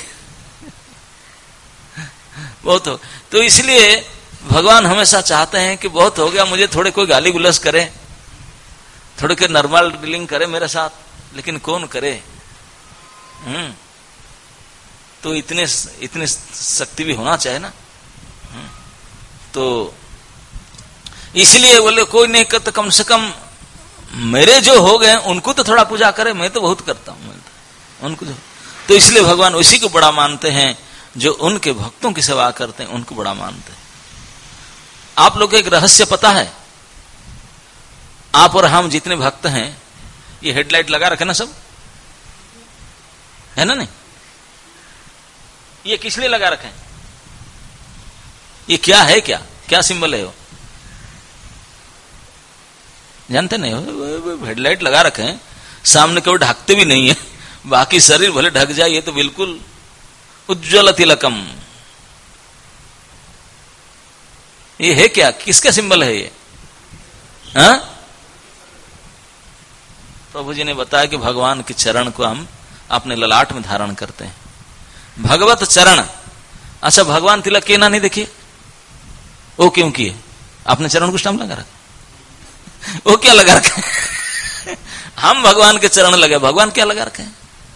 बहुत हो। तो इसलिए भगवान हमेशा चाहते हैं कि बहुत हो गया, मुझे थोड़े कोई गाली गुलस करे, थोड़े के नॉर्मल डीलिंग करे मेरे साथ, लेकिन कौन करे? तो इतने शक्ति भी होना चाहिए ना। तो इसलिए बोले कोई नहीं करता, कम से कम मेरे जो हो गए उनको तो थोड़ा पूजा करे, मैं तो बहुत करता हूं उनको। तो इसलिए भगवान उसी को बड़ा मानते हैं, जो उनके भक्तों की सेवा करते हैं उनको बड़ा मानते हैं। आप लोग एक रहस्य पता है, आप और हम जितने भक्त हैं, ये हेडलाइट लगा रखे ना सब, है ना? नहीं, ये किस लिए लगा रखे हैं? ये क्या है? क्या सिंबल है वो? जानते नहीं हो? हेडलाइट लगा रखे हैं, सामने कोई ढकते भी नहीं है, बाकी शरीर भले ढक जाए, ये तो बिल्कुल उज्ज्वल तिलकम। ये है क्या? किसका सिंबल है ये? हाँ? प्रभु जी ने बताया कि भगवान के चरण को हम अपने ललाट में धारण करते हैं, भगवत चरण। अच्छा, भगवान तिलक के ना नहीं देखिए, वो क्यों किए? आपने चरण कुछ नाम लगा रखा, वो क्या लगा रखे? हम भगवान के चरण लगे, भगवान क्या लगा रखे?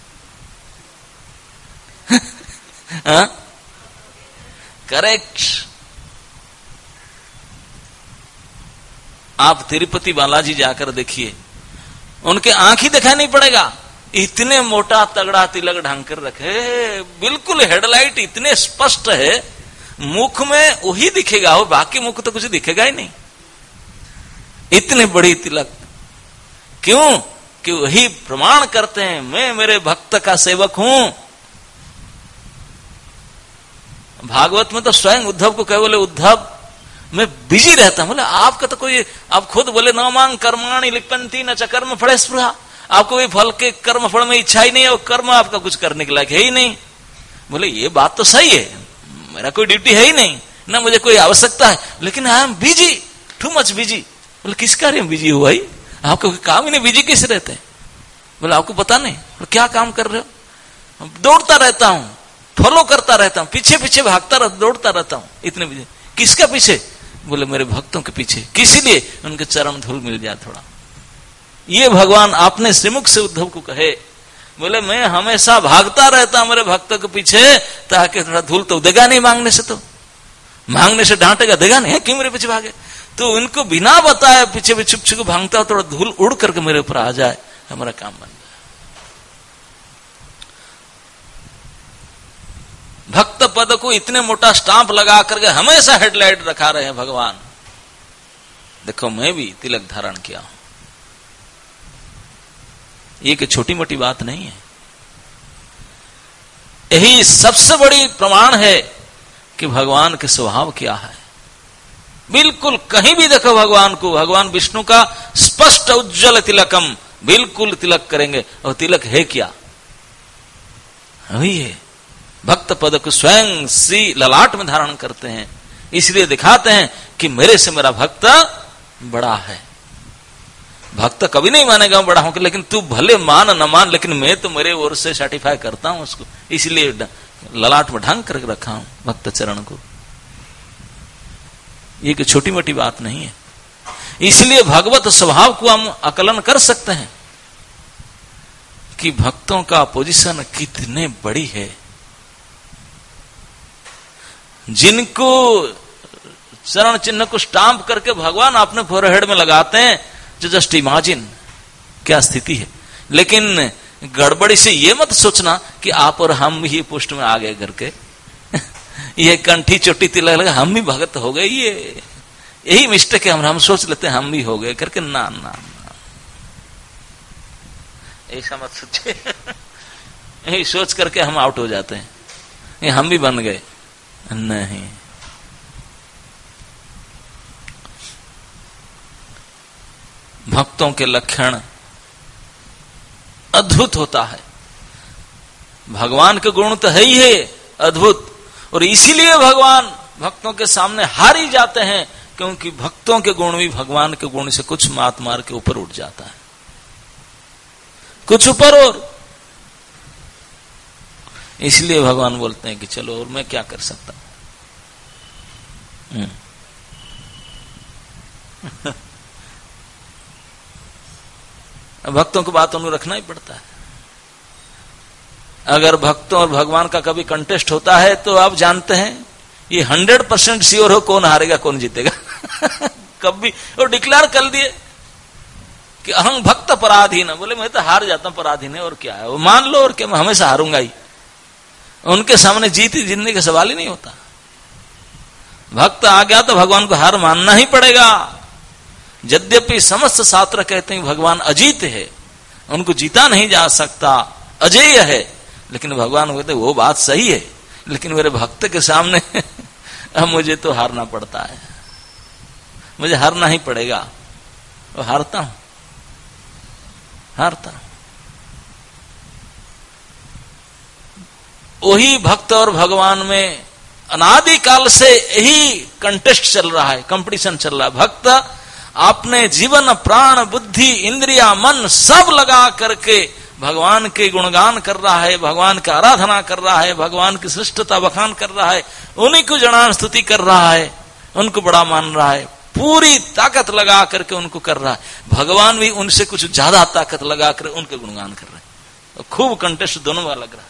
करेक्ट। आप तिरुपति बालाजी जाकर देखिए, उनके आंख ही दिखाई नहीं पड़ेगा, इतने मोटा तगड़ा तिलक ढंग कर रखे, बिल्कुल हेडलाइट इतने स्पष्ट है, मुख में वही दिखेगा, हो बाकी मुख तो कुछ दिखेगा ही नहीं, इतने बड़ी तिलक। क्यों? कि वही प्रमाण करते हैं मैं मेरे भक्त का सेवक हूं। भागवत में तो स्वयं उद्धव को कहे, बोले उद्धव मैं बिजी रहता हूं। बोले आपका तो कोई, आप खुद बोले न मांग कर्माणि लिप्यन्ति न च कर्म फले स्पृहा, आपको भी फल के कर्म फल में इच्छा ही नहीं है और कर्म आपका कुछ करने के लायक है ही नहीं। बोले ये बात तो सही है, मेरा कोई ड्यूटी है ही नहीं, ना मुझे कोई आवश्यकता है, लेकिन I am busy, too much busy. बोले किस कार्य में बिजी हो भाई, आपको कोई काम ही नहीं, बिजी कैसे रहते हैं? बोले आपको पता नहीं। बोले क्या काम कर रहे हो? दौड़ता रहता हूं, फॉलो करता रहता हूं, पीछे पीछे भागता रहता, दौड़ता रहता हूं। इतने बिजी। किसका पीछे? बोले मेरे भक्तों के पीछे। किस लिए? उनके चरण धूल मिल जाए थोड़ा। ये भगवान आपने श्रीमुख से उद्धव को कहे। बोले मैं हमेशा भागता रहता हूं मेरे भक्तों के पीछे, ताकि थोड़ा धूल तो देगा नहीं मांगने से, तो मांगने से डांटेगा, देगा नहीं, क्यों मेरे पीछे भागे? तो उनको बिना बताए पीछे भी छुप छुप भागता हो, थोड़ा धूल उड़ करके मेरे ऊपर आ जाए, हमारा काम बन जाए। भक्त पद को इतने मोटा स्टाम्प लगा करके हमेशा हेडलाइट रखा रहे हैं भगवान। देखो मैं भी तिलक धारण किया हूं, ये कि छोटी मोटी बात नहीं है। यही सबसे बड़ी प्रमाण है कि भगवान के स्वभाव क्या है। बिल्कुल कहीं भी देखो भगवान को, भगवान विष्णु का स्पष्ट उज्जवल तिलकम, बिल्कुल तिलक करेंगे। और तिलक है क्या? वही है, भक्त पद को स्वयं श्री ललाट में धारण करते हैं, इसलिए दिखाते हैं कि मेरे से मेरा भक्त बड़ा है। भक्त कभी नहीं मानेगा मैं बड़ा हूं, लेकिन तू भले मान न मान, लेकिन मैं तो मेरे ओर से सर्टिफाई करता हूं उसको, इसलिए ललाट में ढंग करके रखा हूं भक्त चरण को। ये कि छोटी मोटी बात नहीं है। इसलिए भगवत स्वभाव को हम आकलन कर सकते हैं कि भक्तों का पोजीशन कितने बड़ी है। जिनको चरण चिन्ह को स्टाम्प करके भगवान अपने फोरहेड में लगाते हैं, जो जस्ट इमेजिन क्या स्थिति है। लेकिन गड़बड़ी से ये मत सोचना कि आप और हम ही पोस्ट में आ गए करके ये कंठी चोटी तिलक लगा हम भी भगत हो गए, ये यही मिस्टेक है। हम सोच लेते हैं हम भी हो गए करके, ना ना ना, ऐसा मत सोचे यही सोच करके हम आउट हो जाते हैं, ये हम भी बन गए, नहीं। भक्तों के लक्षण अद्भुत होता है। भगवान के गुण तो है ही है अद्भुत, और इसीलिए भगवान भक्तों के सामने हार ही जाते हैं, क्योंकि भक्तों के गुण भी भगवान के गुण से कुछ मात मार के ऊपर उठ जाता है, कुछ ऊपर। और इसलिए भगवान बोलते हैं कि चलो और मैं क्या कर सकता हूं। भक्तों की बात उन्हें रखना ही पड़ता है। अगर भक्तों और भगवान का कभी कंटेस्ट होता है तो आप जानते हैं ये 100% श्योर हो कौन हारेगा कौन जीतेगा कभी वो डिक्लेयर कर दिए कि अहं भक्त पराधीन, बोले मैं तो हार जाता हूं, पराधीन है और क्या है, वो मान लो और क्या, मैं हमेशा हारूंगा ही। उनके सामने जीतने का सवाल ही नहीं होता। भक्त आ गया तो भगवान को हार मानना ही पड़ेगा। यद्यपि समस्त शास्त्र कहते हैं भगवान अजीत है, उनको जीता नहीं जा सकता, अजेय है, लेकिन भगवान कहते वो बात सही है, लेकिन मेरे भक्त के सामने अब मुझे तो हारना पड़ता है, मुझे हारना ही पड़ेगा। और हारता हूं। वही भक्त और भगवान में अनादिकाल से यही कंटेस्ट चल रहा है, कंपटीशन चल रहा है। भक्त अपने जीवन प्राण बुद्धि इंद्रिया मन सब लगा करके भगवान के गुणगान कर रहा है, भगवान की आराधना कर रहा है, भगवान की श्रेष्ठता बखान कर रहा है, उन्हीं को जनान स्तुति कर रहा है, उनको बड़ा मान रहा है, पूरी ताकत लगा करके उनको कर रहा है। भगवान भी उनसे कुछ ज्यादा ताकत लगा कर उनके गुणगान कर रहे हैं। खूब कंटेस्ट दोनों का लग रहा है।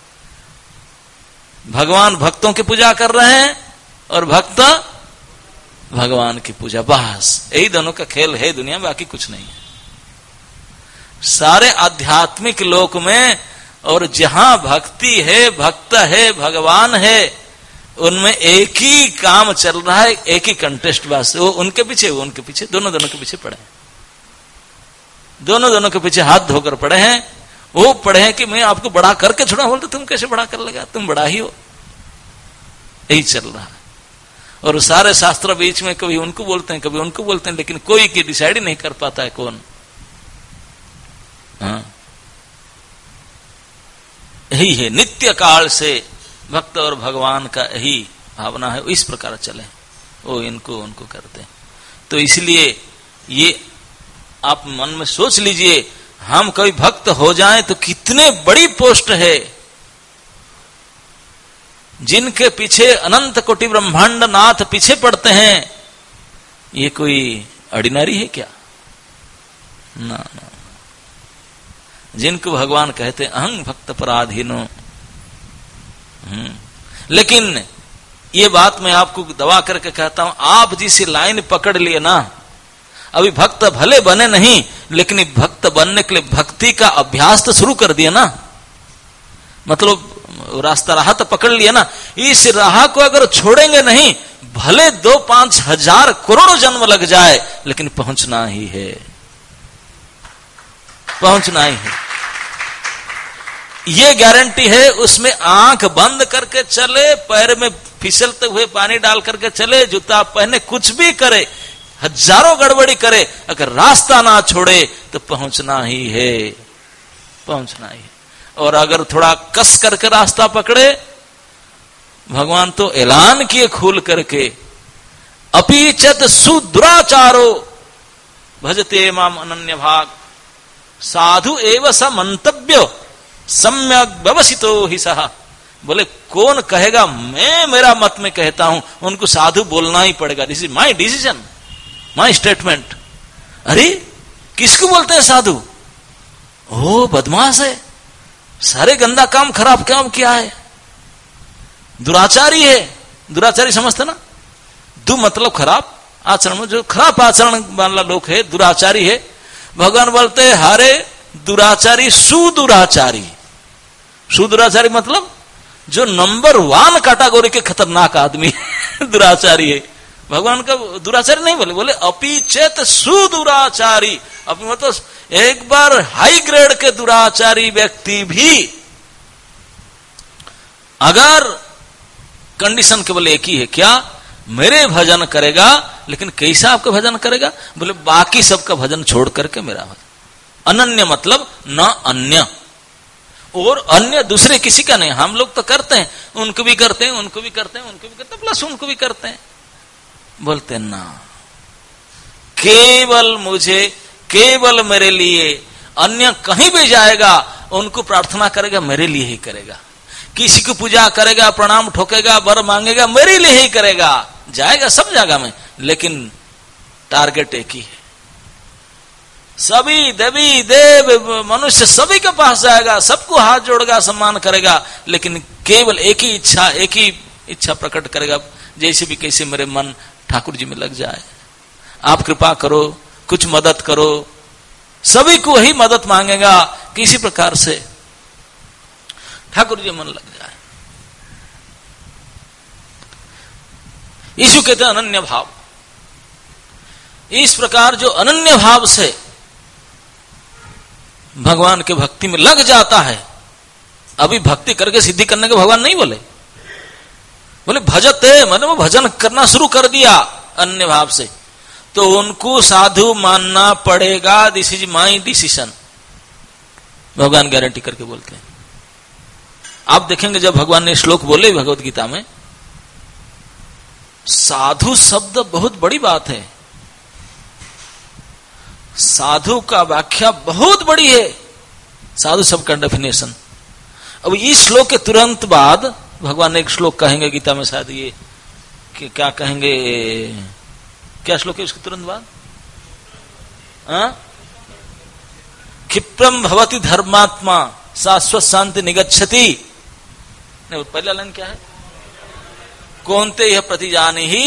भगवान भक्तों की पूजा कर रहे हैं और भक्त भगवान की पूजा, बस यही दोनों का खेल है दुनिया, बाकी कुछ नहीं है। सारे आध्यात्मिक लोक में और जहां भक्ति है, भक्त है, भगवान है, उनमें एक ही काम चल रहा है, एक ही कंटेस्ट, बस वो उनके पीछे, वो उनके पीछे, दोनों के पीछे पड़े। दोनों के पीछे हाथ धोकर पड़े हैं। वो पड़े हैं कि मैं आपको बड़ा करके छोड़ा, बोलते तुम कैसे बड़ा कर लेगा, तुम बड़ा ही हो। यही चल रहा है। और सारे शास्त्र बीच में कभी उनको बोलते हैं कभी उनको बोलते हैं, लेकिन कोई की डिसाइड ही नहीं कर पाता है कौन। हाँ, यही है नित्य काल से भक्त और भगवान का यही भावना है। इस प्रकार चले, वो इनको उनको करते हैं। तो इसलिए ये आप मन में सोच लीजिए, हम कभी भक्त हो जाएं तो कितने बड़ी पोस्ट है। जिनके पीछे अनंत कोटि ब्रह्मांड नाथ पीछे पड़ते हैं, ये कोई ऑर्डिनरी है क्या? ना ना, जिनको भगवान कहते अहं भक्त पराधीनो। लेकिन ये बात मैं आपको दवा करके कहता हूं, आप जिस लाइन पकड़ लिए ना, अभी भक्त भले बने नहीं, लेकिन भक्त बनने के लिए भक्ति का अभ्यास तो शुरू कर दिया ना। मतलब राह तो पकड़ लिया ना, इस राह को अगर छोड़ेंगे नहीं, भले 2-5 हजार करोड़ जन्म लग जाए, लेकिन पहुंचना ही है, पहुंचना ही है, ये गारंटी है। उसमें आंख बंद करके चले, पैर में फिसलते हुए पानी डाल करके चले, जूता पहने, कुछ भी करे, हजारों गड़बड़ी करे, अगर रास्ता ना छोड़े तो पहुंचना ही है, पहुंचना ही है। और अगर थोड़ा कस करके रास्ता पकड़े, भगवान तो ऐलान किए खुल करके, अपीचत सुदुराचारो भजते माम अनन्य भाग साधु एव स मंतव्य सम्यक व्यवसितो ही सहा। बोले कौन कहेगा, मैं मेरा मत में कहता हूं, उनको साधु बोलना ही पड़ेगा। This is my decision, my statement. अरे किसको बोलते हैं साधु? ओ बदमाश है, सारे गंदा काम खराब काम किया है, दुराचारी है। दुराचारी समझते ना, दु मतलब खराब आचरण में, जो खराब आचरण वाला लोग है दुराचारी है। भगवान बोलते हैं हरे दुराचारी सुदुराचारी। सुदुराचारी मतलब जो नंबर 1 कैटेगरी के खतरनाक आदमी दुराचारी है। भगवान का दुराचारी नहीं बोले, बोले अपीचेत सुदुराचारी। अपनी मतलब एक बार हाई ग्रेड के दुराचारी व्यक्ति भी अगर कंडीशन केवल एक ही है, क्या? मेरे भजन करेगा, लेकिन कैसा आपका भजन करेगा? बोले बाकी सबका भजन छोड़ करके मेरा भजन। अनन्य मतलब न अन्य, और अन्य दूसरे किसी का नहीं। हम लोग तो करते हैं, उनको भी करते हैं, उनको भी करते हैं, उनको भी करते हैं, प्लस उनको भी करते हैं। बोलते ना, केवल मुझे, केवल मेरे लिए। अन्य कहीं भी जाएगा उनको प्रार्थना करेगा, मेरे लिए ही करेगा। किसी को पूजा करेगा, प्रणाम ठोकेगा, वर मांगेगा, मेरे लिए ही करेगा। जाएगा सब जगह में, लेकिन टारगेट एक ही है। सभी देवी देव मनुष्य सभी के पास जाएगा, सबको हाथ जोड़ेगा, सम्मान करेगा, लेकिन केवल एक ही इच्छा प्रकट करेगा, जैसे भी कैसे मेरे मन ठाकुर जी में लग जाए, आप कृपा करो, कुछ मदद करो। सभी को वही मदद मांगेगा, किसी प्रकार से ठाकुर जी मन लग जाए। यीशु कहते हैं अनन्य भाव। इस प्रकार जो अनन्य भाव से भगवान के भक्ति में लग जाता है, अभी भक्ति करके सिद्धि करने के भगवान नहीं बोले, बोले भजते, मतलब वो भजन करना शुरू कर दिया अन्य भाव से, तो उनको साधु मानना पड़ेगा। दिस इज माई डिसीजन, भगवान गारंटी करके बोलते हैं। आप देखेंगे जब भगवान ने श्लोक बोले भगवत गीता में, साधु शब्द बहुत बड़ी बात है। साधु का व्याख्या बहुत बड़ी है, साधु शब्द का डेफिनेशन। अब इस श्लोक के तुरंत बाद भगवान ने एक श्लोक कहेंगे गीता में, शायद ये कि क्या कहेंगे, क्या श्लोक है उसके तुरंत बाद? क्षिप्रम भवति धर्मात्मा शाश्वत शांति निगच्छति। नहीं, पहला लाइन क्या है? कौनते यह प्रतिजानी ही।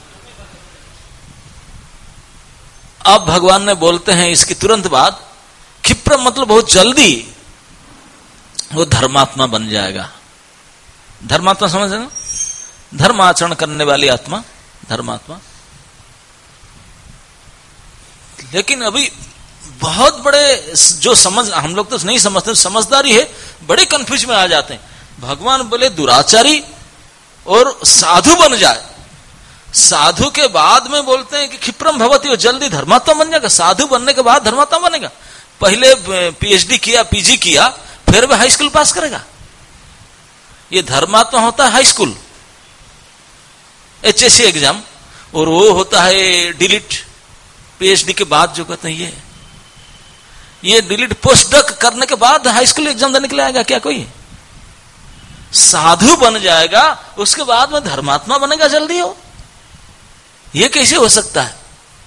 अब भगवान ने बोलते हैं इसके तुरंत बाद, क्षिप्रम मतलब बहुत जल्दी वो धर्मात्मा बन जाएगा। धर्मात्मा समझ रहे ना, धर्म आचरण करने वाली आत्मा, धर्मात्मा। लेकिन अभी बहुत बड़े जो हम लोग तो नहीं समझते, समझदारी है, बड़े कंफ्यूज में आ जाते हैं। भगवान बोले दुराचारी और साधु बन जाए, साधु के बाद में बोलते हैं कि क्षिप्रम भवति, वो जल्दी धर्मात्मा बन जाएगा। साधु बनने के बाद धर्मात्मा बनेगा? पहले पीएचडी किया, पीजी किया, फिर वह हाई स्कूल पास करेगा? ये धर्मात्मा होता है हाई स्कूल एचएससी एग्जाम, और वो होता है डिलीट पीएचडी के बाद जो कहते हैं ये डिलीट पोस्ट डॉक करने के बाद हाई स्कूल एग्जाम देने के लिए आएगा क्या कोई? साधु बन जाएगा उसके बाद में धर्मात्मा बनेगा जल्दी हो? ये कैसे हो सकता है?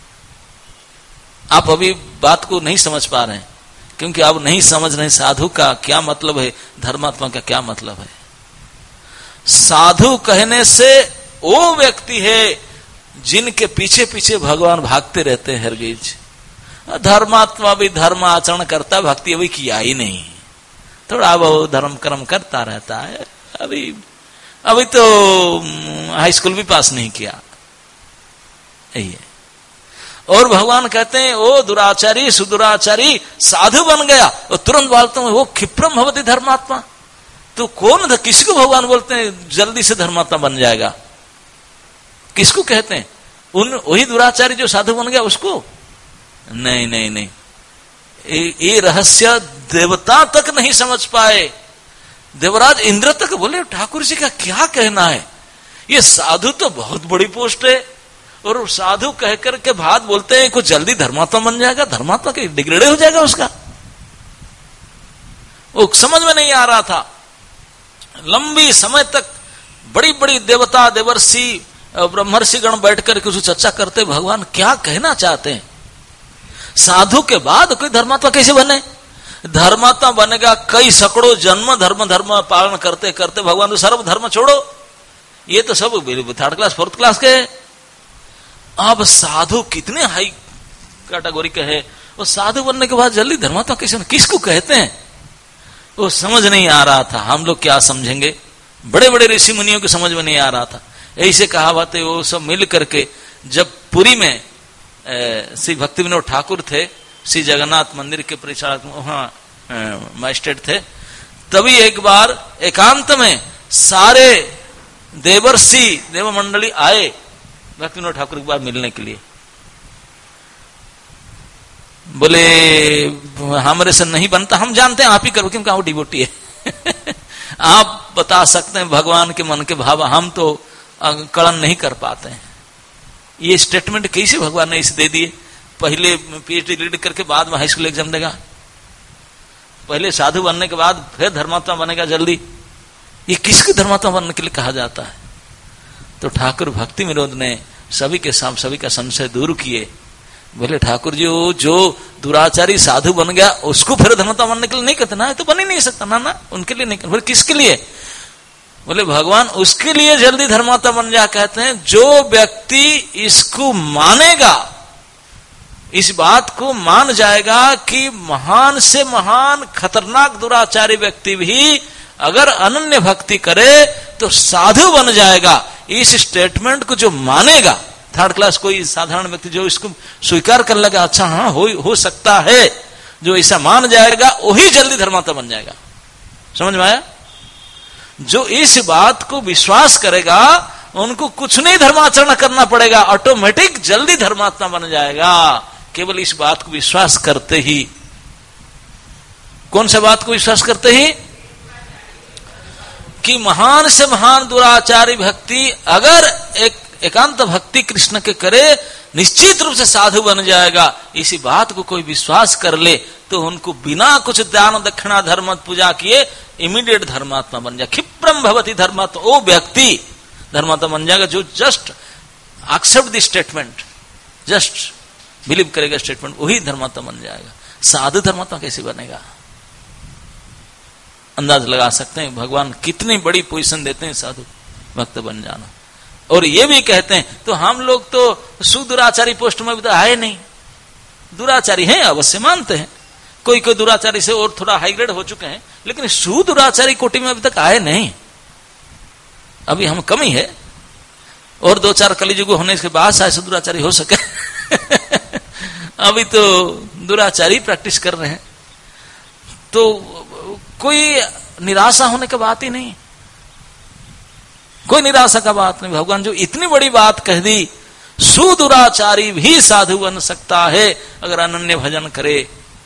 आप अभी बात को नहीं समझ पा रहे हैं, क्योंकि आप नहीं समझ रहे साधु का क्या मतलब है, धर्मात्मा का क्या मतलब है। साधु कहने से वो व्यक्ति है जिनके पीछे पीछे भगवान भागते रहते हैं हरगिज। धर्मात्मा भी धर्म आचरण करता, भक्ति अभी किया ही नहीं, थोड़ा बहुत धर्म कर्म करता रहता है, अभी तो हाई स्कूल भी पास नहीं किया, यही है। और भगवान कहते हैं वो दुराचारी सुदुराचारी साधु बन गया, और तुरंत बोलते हैं वो क्षिप्रम भवति धर्मात्मा। तो कौन था, किसको भगवान बोलते हैं जल्दी से धर्मात्मा बन जाएगा? किसको कहते हैं? वही दुराचारी जो साधु बन गया उसको? नहीं नहीं नहीं, ये रहस्य देवता तक नहीं समझ पाए। देवराज इंद्र तक बोले ठाकुर जी का क्या कहना है, ये साधु तो बहुत बड़ी पोस्ट है, और साधु कहकर के बाद बोलते हैं कुछ जल्दी धर्मात्मा बन जाएगा, धर्मात्मा के डिग्रेड हो जाएगा उसका। वो समझ में नहीं आ रहा था। लंबी समय तक बड़ी बड़ी देवता देवर्षि ब्रह्मर्षि गण बैठकर के उसको चर्चा करते भगवान क्या कहना चाहते हैं। साधु के बाद कोई धर्मात्मा कैसे बने? धर्मात्मा बनेगा कई सैकड़ों जन्म धर्म पालन करते करते। भगवान तो सर्व धर्म छोड़ो, ये तो सब थर्ड क्लास फोर्थ क्लास के। अब साधु कितने हाई कैटेगरी के है, वो साधु बनने के बाद जल्दी धर्मात्मा कैसे, किसको कहते हैं वो समझ नहीं आ रहा था। हम लोग क्या समझेंगे, बड़े बड़े ऋषि मुनियों की समझ में नहीं आ रहा था। ऐसे कहावतें वो सब मिल करके जब पुरी में श्री भक्ति विनोद ठाकुर थे, श्री जगन्नाथ मंदिर के परिचालक वहां मजिस्ट्रेट थे, तभी एक बार एकांत में सारे देवर्षि देवमंडली आए भक्ति विनोद ठाकुर के बाद मिलने के लिए। बोले हमारे से नहीं बनता, हम जानते हैं आप ही करो क्योंकि आप डिवोटी है आप बता सकते हैं भगवान के मन के भाव, हम तो कड़न नहीं कर पाते हैं। ये स्टेटमेंट कैसे भगवान ने इसे दे दिए? पहले पीएचडी रीड करके बाद में हाई स्कूल एग्जाम देगा, पहले साधु बनने के बाद फिर धर्मात्मा बनेगा जल्दी। ये किसको धर्मात्मा बनने के लिए कहा जाता है? तो ठाकुर भक्ति विनोद ने सभी के सामने सभी का संशय दूर किए। बोले ठाकुर जी वो जो दुराचारी साधु बन गया उसको फिर धर्मात्मा बनने के लिए नहीं कहते ना, तो बन ही नहीं सकता ना उनके लिए नहीं। बोले किसके लिए? बोले भगवान उसके लिए जल्दी धर्मात्मा बन जा कहते हैं जो व्यक्ति इसको मानेगा, इस बात को मान जाएगा कि महान से महान खतरनाक दुराचारी व्यक्ति भी अगर अनन्य भक्ति करे तो साधु बन जाएगा। इस स्टेटमेंट को जो मानेगा, थर्ड क्लास कोई साधारण व्यक्ति जो इसको स्वीकार कर लगा, अच्छा हाँ हो सकता है, जो ऐसा मान जाएगा वही जल्दी धर्मात्मा बन जाएगा। समझ में आया? जो इस बात को विश्वास करेगा उनको कुछ नहीं धर्माचरण करना पड़ेगा, ऑटोमेटिक जल्दी धर्मात्मा बन जाएगा, केवल इस बात को विश्वास करते ही। कौन सा बात को विश्वास करते ही? कि महान से महान दुराचारी भक्ति अगर एकांत भक्ति कृष्ण के करे निश्चित रूप से साधु बन जाएगा। इसी बात को कोई विश्वास कर ले तो उनको बिना कुछ दान दक्षिणा धर्म पूजा किए इमीडिएट धर्मात्मा बन जाए। क्षिप्रम भवति धर्मात्मा, वो व्यक्ति धर्मात्मा बन जाएगा जो just accept the statement, just believe करेगा स्टेटमेंट, वही धर्मात्मा बन जाएगा। साधु धर्मात्मा कैसे बनेगा? अंदाज लगा सकते हैं भगवान कितनी बड़ी पोजीशन देते हैं साधु भक्त बन जाना। और ये भी कहते हैं तो हम लोग तो सुदुराचारी पोस्ट में भी तो आए नहीं, दुराचारी हैं अवश्य मानते हैं, कोई कोई दुराचारी से और थोड़ा हाईग्रेड हो चुके हैं, लेकिन सुदुराचारी कोटि में अभी तक आए नहीं। अभी हम कमी है, और दो चार कलियुग होने के बाद शायद सुदुराचारी हो सके अभी तो दुराचारी प्रैक्टिस कर रहे हैं, तो कोई निराशा होने की बात ही नहीं, कोई निराशा का बात नहीं। भगवान जो इतनी बड़ी बात कह दी, सुदुराचारी भी साधु बन सकता है अगर अनन्य भजन करे।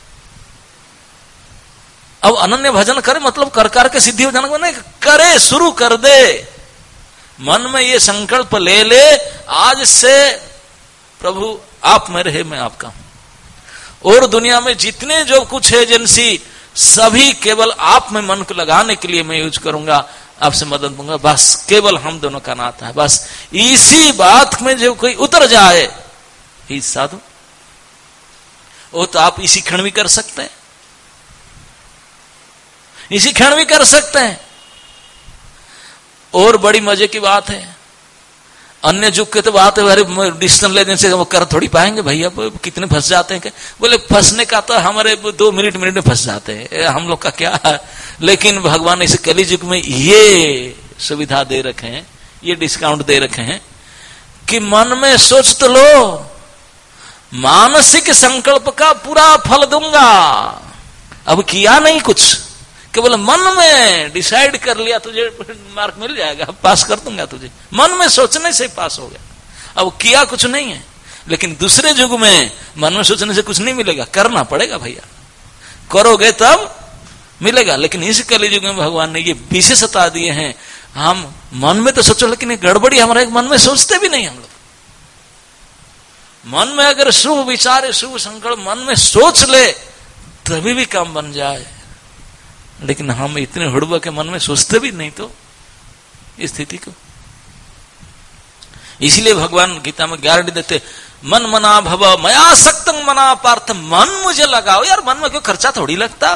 अब अनन्य भजन करे मतलब कर करके सिद्धि हो जाना नहीं, करे, शुरू कर दे, मन में ये संकल्प ले ले, आज से प्रभु आप में रहे, मैं आपका हूं, और दुनिया में जितने जो कुछ है एजेंसी सभी केवल आप में मन को लगाने के लिए मैं यूज करूंगा, आपसे मदद दूंगा, बस केवल हम दोनों का नाता है। बस इसी बात में जो कोई उतर जाए ही साधु, वो तो आप इसी क्षण भी कर सकते हैं, इसी क्षण भी कर सकते हैं। और बड़ी मजे की बात है, अन्य युग के तो बात है, अरे डिसीजन लेने से वो कर थोड़ी पाएंगे भैया, कितने फंस जाते हैं। बोले फंसने का तो हमारे 2 मिनट में फंस जाते हैं, हम लोग का क्या है। लेकिन भगवान इस कली युग में ये सुविधा दे रखे हैं, ये डिस्काउंट दे रखे हैं कि मन में सोच तो लो, मानसिक संकल्प का पूरा फल दूंगा। अब किया नहीं कुछ, केवल मन में डिसाइड कर लिया, तुझे मार्क मिल जाएगा, पास कर दूंगा तुझे, मन में सोचने से पास हो गया। अब किया कुछ नहीं है। लेकिन दूसरे युग में मन में सोचने से कुछ नहीं मिलेगा, करना पड़ेगा भैया, करोगे तब मिलेगा। लेकिन इस कलयुग में भगवान ने ये विशेषता दिए हैं, हम मन में तो सोचो, लेकिन गड़बड़ी हमारे मन में सोचते भी नहीं हम लोग। मन में अगर शुभ विचार, शुभ संकल्प मन में सोच ले तभी भी काम बन जाए, लेकिन हम इतने हुड़बा के मन में सोचते भी नहीं तो इस स्थिति को। इसलिए भगवान गीता में गारंटी देते, मन मना भव मया सक्तं मना पार्थ, मन मुझे लगाओ। यार मन में क्यों खर्चा थोड़ी लगता,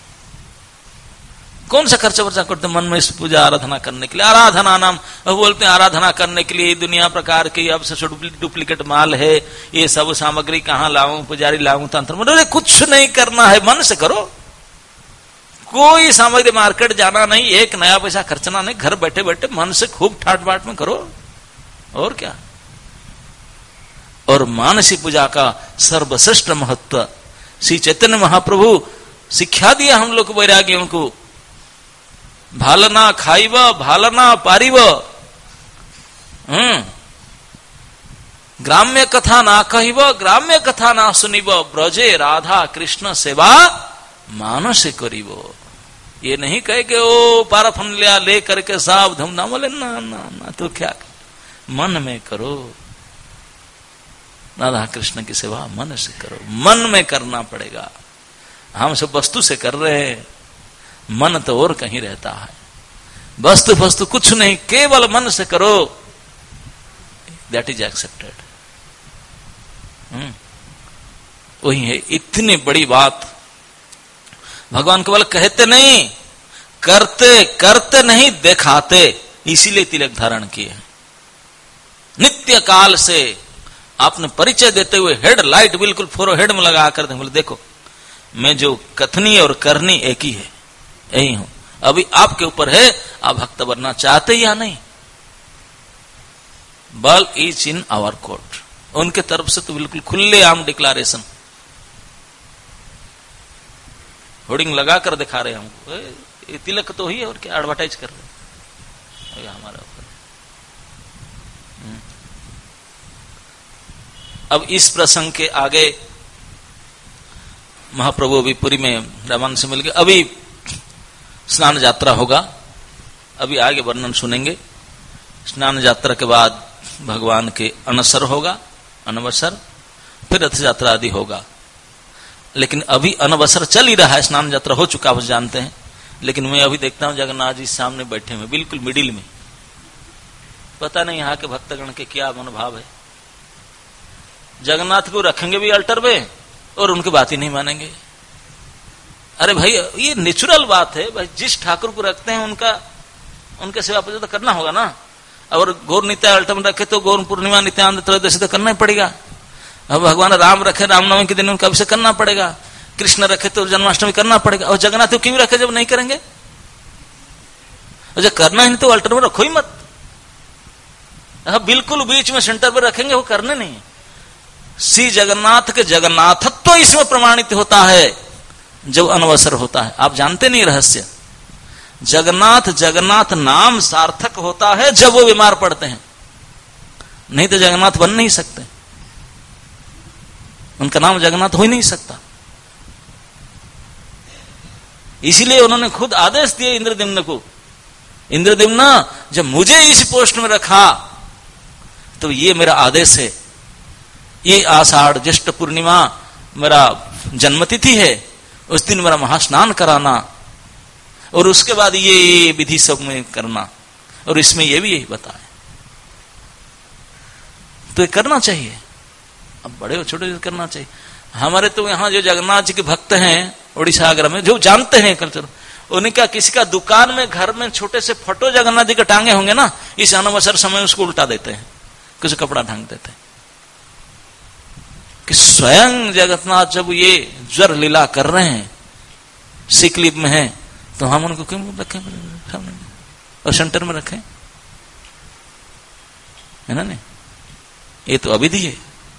कौन सा खर्चा वर्चा करते मन में इस पूजा आराधना करने के लिए। आराधना नाम बोलते हैं, आराधना करने के लिए दुनिया प्रकार की अब से डुप्लीकेट माल है, ये सब सामग्री कहां लाऊं, पुजारी लाऊं, तंत्र, मतलब कुछ नहीं करना है, मन से करो। कोई सामग्री मार्केट जाना नहीं, एक नया पैसा खर्चना नहीं, घर बैठे बैठे मन से खूब ठाट बाट में करो, और क्या। और मानसी पूजा का सर्वश्रेष्ठ महत्व श्री चैतन्य महाप्रभु शिक्षा दिया हम लोग वैराग्यों को। भालना खाइब भालना पारिब, ग्राम्य कथा ना कहिब ग्राम्य कथा ना सुनिब, ब्रजे राधा कृष्ण सेवा मानसे करिब। ये नहीं कहे कि ओ पाराफन्या ले करके साफ धूमधाम, बोले ना ना ना, तो क्या मन में करो, राधा कृष्ण की सेवा मन से करो, मन में करना पड़ेगा। हम सब वस्तु से कर रहे हैं, मन तो और कहीं रहता है। वस्तु वस्तु कुछ नहीं, केवल मन से करो, दैट इज एक्सेप्टेड। वही है, इतनी बड़ी बात भगवान केवल कहते नहीं, करते करते नहीं दिखाते, इसीलिए तिलक धारण किए। नित्य काल से आपने परिचय देते हुए हेड लाइट बिल्कुल फोरहेड में लगा कर दे, बोले देखो मैं जो कथनी और करनी एक ही है, यही हूं। अभी आपके ऊपर है, आप भक्त बनना चाहते या नहीं। बल इज इन आवर कोर्ट। उनके तरफ से तो बिल्कुल खुले आम डिक्लारेशन, होर्डिंग लगा कर दिखा रहे हमको, ये तिलक तो ही है, और क्या एडवर्टाइज कर रहे हमारा ऊपर। अब इस प्रसंग के आगे महाप्रभु अभी पुरी में रामायण से मिल गए, अभी स्नान यात्रा होगा, अभी आगे वर्णन सुनेंगे। स्नान यात्रा के बाद भगवान के अनसर होगा, अनवसर, फिर रथ यात्रा आदि होगा। लेकिन अभी अनवसर चल ही रहा है, स्नान यात्रा हो चुका आप जानते हैं। लेकिन मैं अभी देखता हूं जगन्नाथ जी सामने बैठे हुए बिल्कुल मिडिल में, पता नहीं यहाँ के भक्तगण के क्या मनोभाव है। जगन्नाथ को रखेंगे भी अल्टर में और उनकी बात ही नहीं मानेंगे। अरे भाई ये नेचुरल बात है भाई, जिस ठाकुर को रखते हैं उनके सेवा पूजा तो करना होगा ना। और गौर नित्य अल्टर में रखे तो गौर पूर्णिमा नित्यानंद त्रयोदशी तो करना ही पड़ेगा। अब भगवान राम रखे रामनवमी के दिन उनका अभिषेक करना पड़ेगा, कृष्ण रखे तो जन्माष्टमी करना पड़ेगा। और जगन्नाथ क्यों रखे जब नहीं करेंगे? और जब करना ही तो अल्टर में रखो ही मत। बिल्कुल बीच में सेंटर पर रखेंगे, वो करने नहीं है। श्री जगन्नाथ के जगन्नाथत्व तो इसमें प्रमाणित होता है जब अनवसर होता है। आप जानते नहीं रहस्य, जगन्नाथ जगन्नाथ नाम सार्थक होता है जब वो बीमार पड़ते हैं, नहीं तो जगन्नाथ बन नहीं सकते, उनका नाम जगन्नाथ हो ही नहीं सकता। इसलिए उन्होंने खुद आदेश दिए इंद्रद्युम्न को, इंद्रद्युम्न जब मुझे इस पोस्ट में रखा तो ये मेरा आदेश है, ये आषाढ़ ज्येष्ठ पूर्णिमा मेरा जन्मतिथि है, उस दिन मेरा महास्नान कराना और उसके बाद ये विधि सब में करना, और इसमें ये भी यही बताए तो ये करना चाहिए। अब बड़े और छोटे करना चाहिए। हमारे तो यहाँ जो जगन्नाथ जी के भक्त हैं उड़ीसा आगरा में, जो जानते हैं कल्चर, उन्हें क्या किसी का दुकान में घर में छोटे से फोटो जगन्नाथ जी के टांगे होंगे ना, इस अनवसर समय उसको उल्टा देते हैं, कुछ कपड़ा ढांक देते हैं कि स्वयं जगन्नाथ जब ये ज्वर लीला कर रहे हैं, सिकलिप में है, तो हम उनको क्यों रखें और सेंटर में रखें, है ना? नहीं, ये तो अविधि है।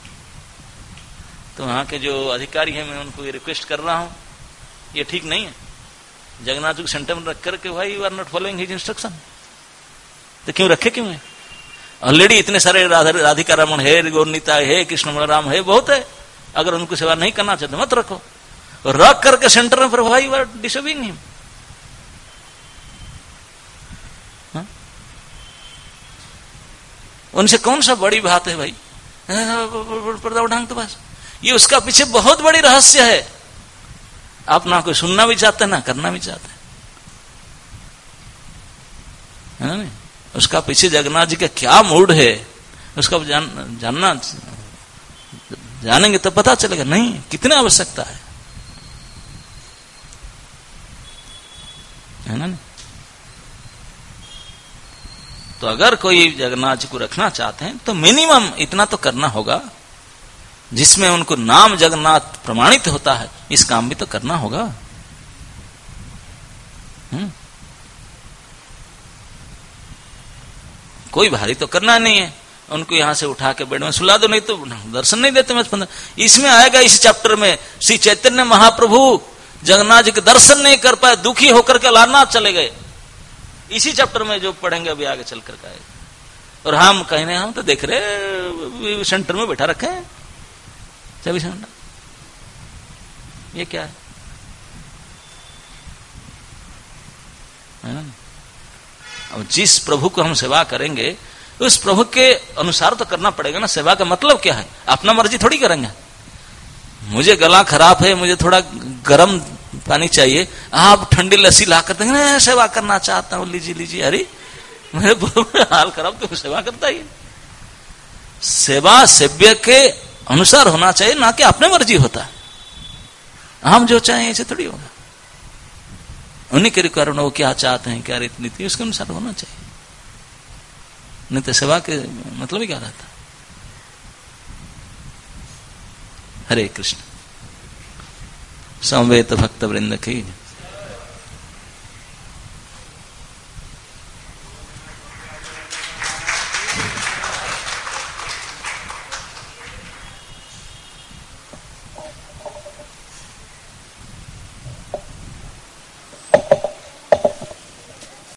तो वहां के जो अधिकारी हैं, मैं उनको ये रिक्वेस्ट कर रहा हूं, ये ठीक नहीं है। जगन्नाथ जी को सेंटर में रख करके भाई you are not following his instruction, तो क्यों रखे, क्यों है? ऑलरेडी इतने सारे राधिका रमन है, गौरनीता है, कृष्ण बलराम है, बहुत है। अगर उनको सेवा नहीं करना चाहते मत रखो, रख करके सेंटर में फिर भाई यू आर डिसर्विंग हिम। उनसे कौन सा बड़ी बात है भाई, पर्दा उठांग तो बस, ये उसका पीछे बहुत बड़ी रहस्य है। आप ना कोई सुनना भी चाहते ना करना भी चाहते है ना? उसका पीछे जगन्नाथ जी का क्या मूड है, उसका जानना जानेंगे तो पता चलेगा नहीं कितनी आवश्यकता है ना? तो अगर कोई जगन्नाथ जी को रखना चाहते हैं तो मिनिमम इतना तो करना होगा, जिसमें उनको नाम जगन्नाथ प्रमाणित होता है, इस काम भी तो करना होगा। कोई भारी तो करना नहीं है, उनको यहां से उठा के बेड में सुला दो, नहीं तो दर्शन नहीं देते। मैं इसमें आएगा इस चैप्टर में, श्री चैतन्य महाप्रभु जगन्नाथ जी के दर्शन नहीं कर पाए, दुखी होकर के लाना चले गए। इसी चैप्टर में जो पढ़ेंगे अभी आगे चल कर आएगा। और हम कह रहे, हम तो देख रहे सेंटर में बैठा रखे हैं 24 घंटा, ये क्या है ना? अब जिस प्रभु को हम सेवा करेंगे उस प्रभु के अनुसार तो करना पड़ेगा ना। सेवा का मतलब क्या है? अपना मर्जी थोड़ी करेंगे। मुझे गला खराब है, मुझे थोड़ा गर्म पानी चाहिए, आप ठंडी लस्सी ला कर देंगे, सेवा करना चाहता हूं, लीजिए लीजिए। अरे मेरे हाल खराब तो सेवा करता ही। सेवा सेव्य के अनुसार होना चाहिए, ना कि अपने मर्जी होता है। हम जो चाहें ऐसे थोड़ी होगा। उन्हीं के रिक्वायरमेंट, वो क्या चाहते हैं, क्या रीति नीति, उसके अनुसार होना चाहिए। नहीं तो सेवा के मतलब ही क्या रहता। हरे कृष्ण। समवेत भक्त वृंद की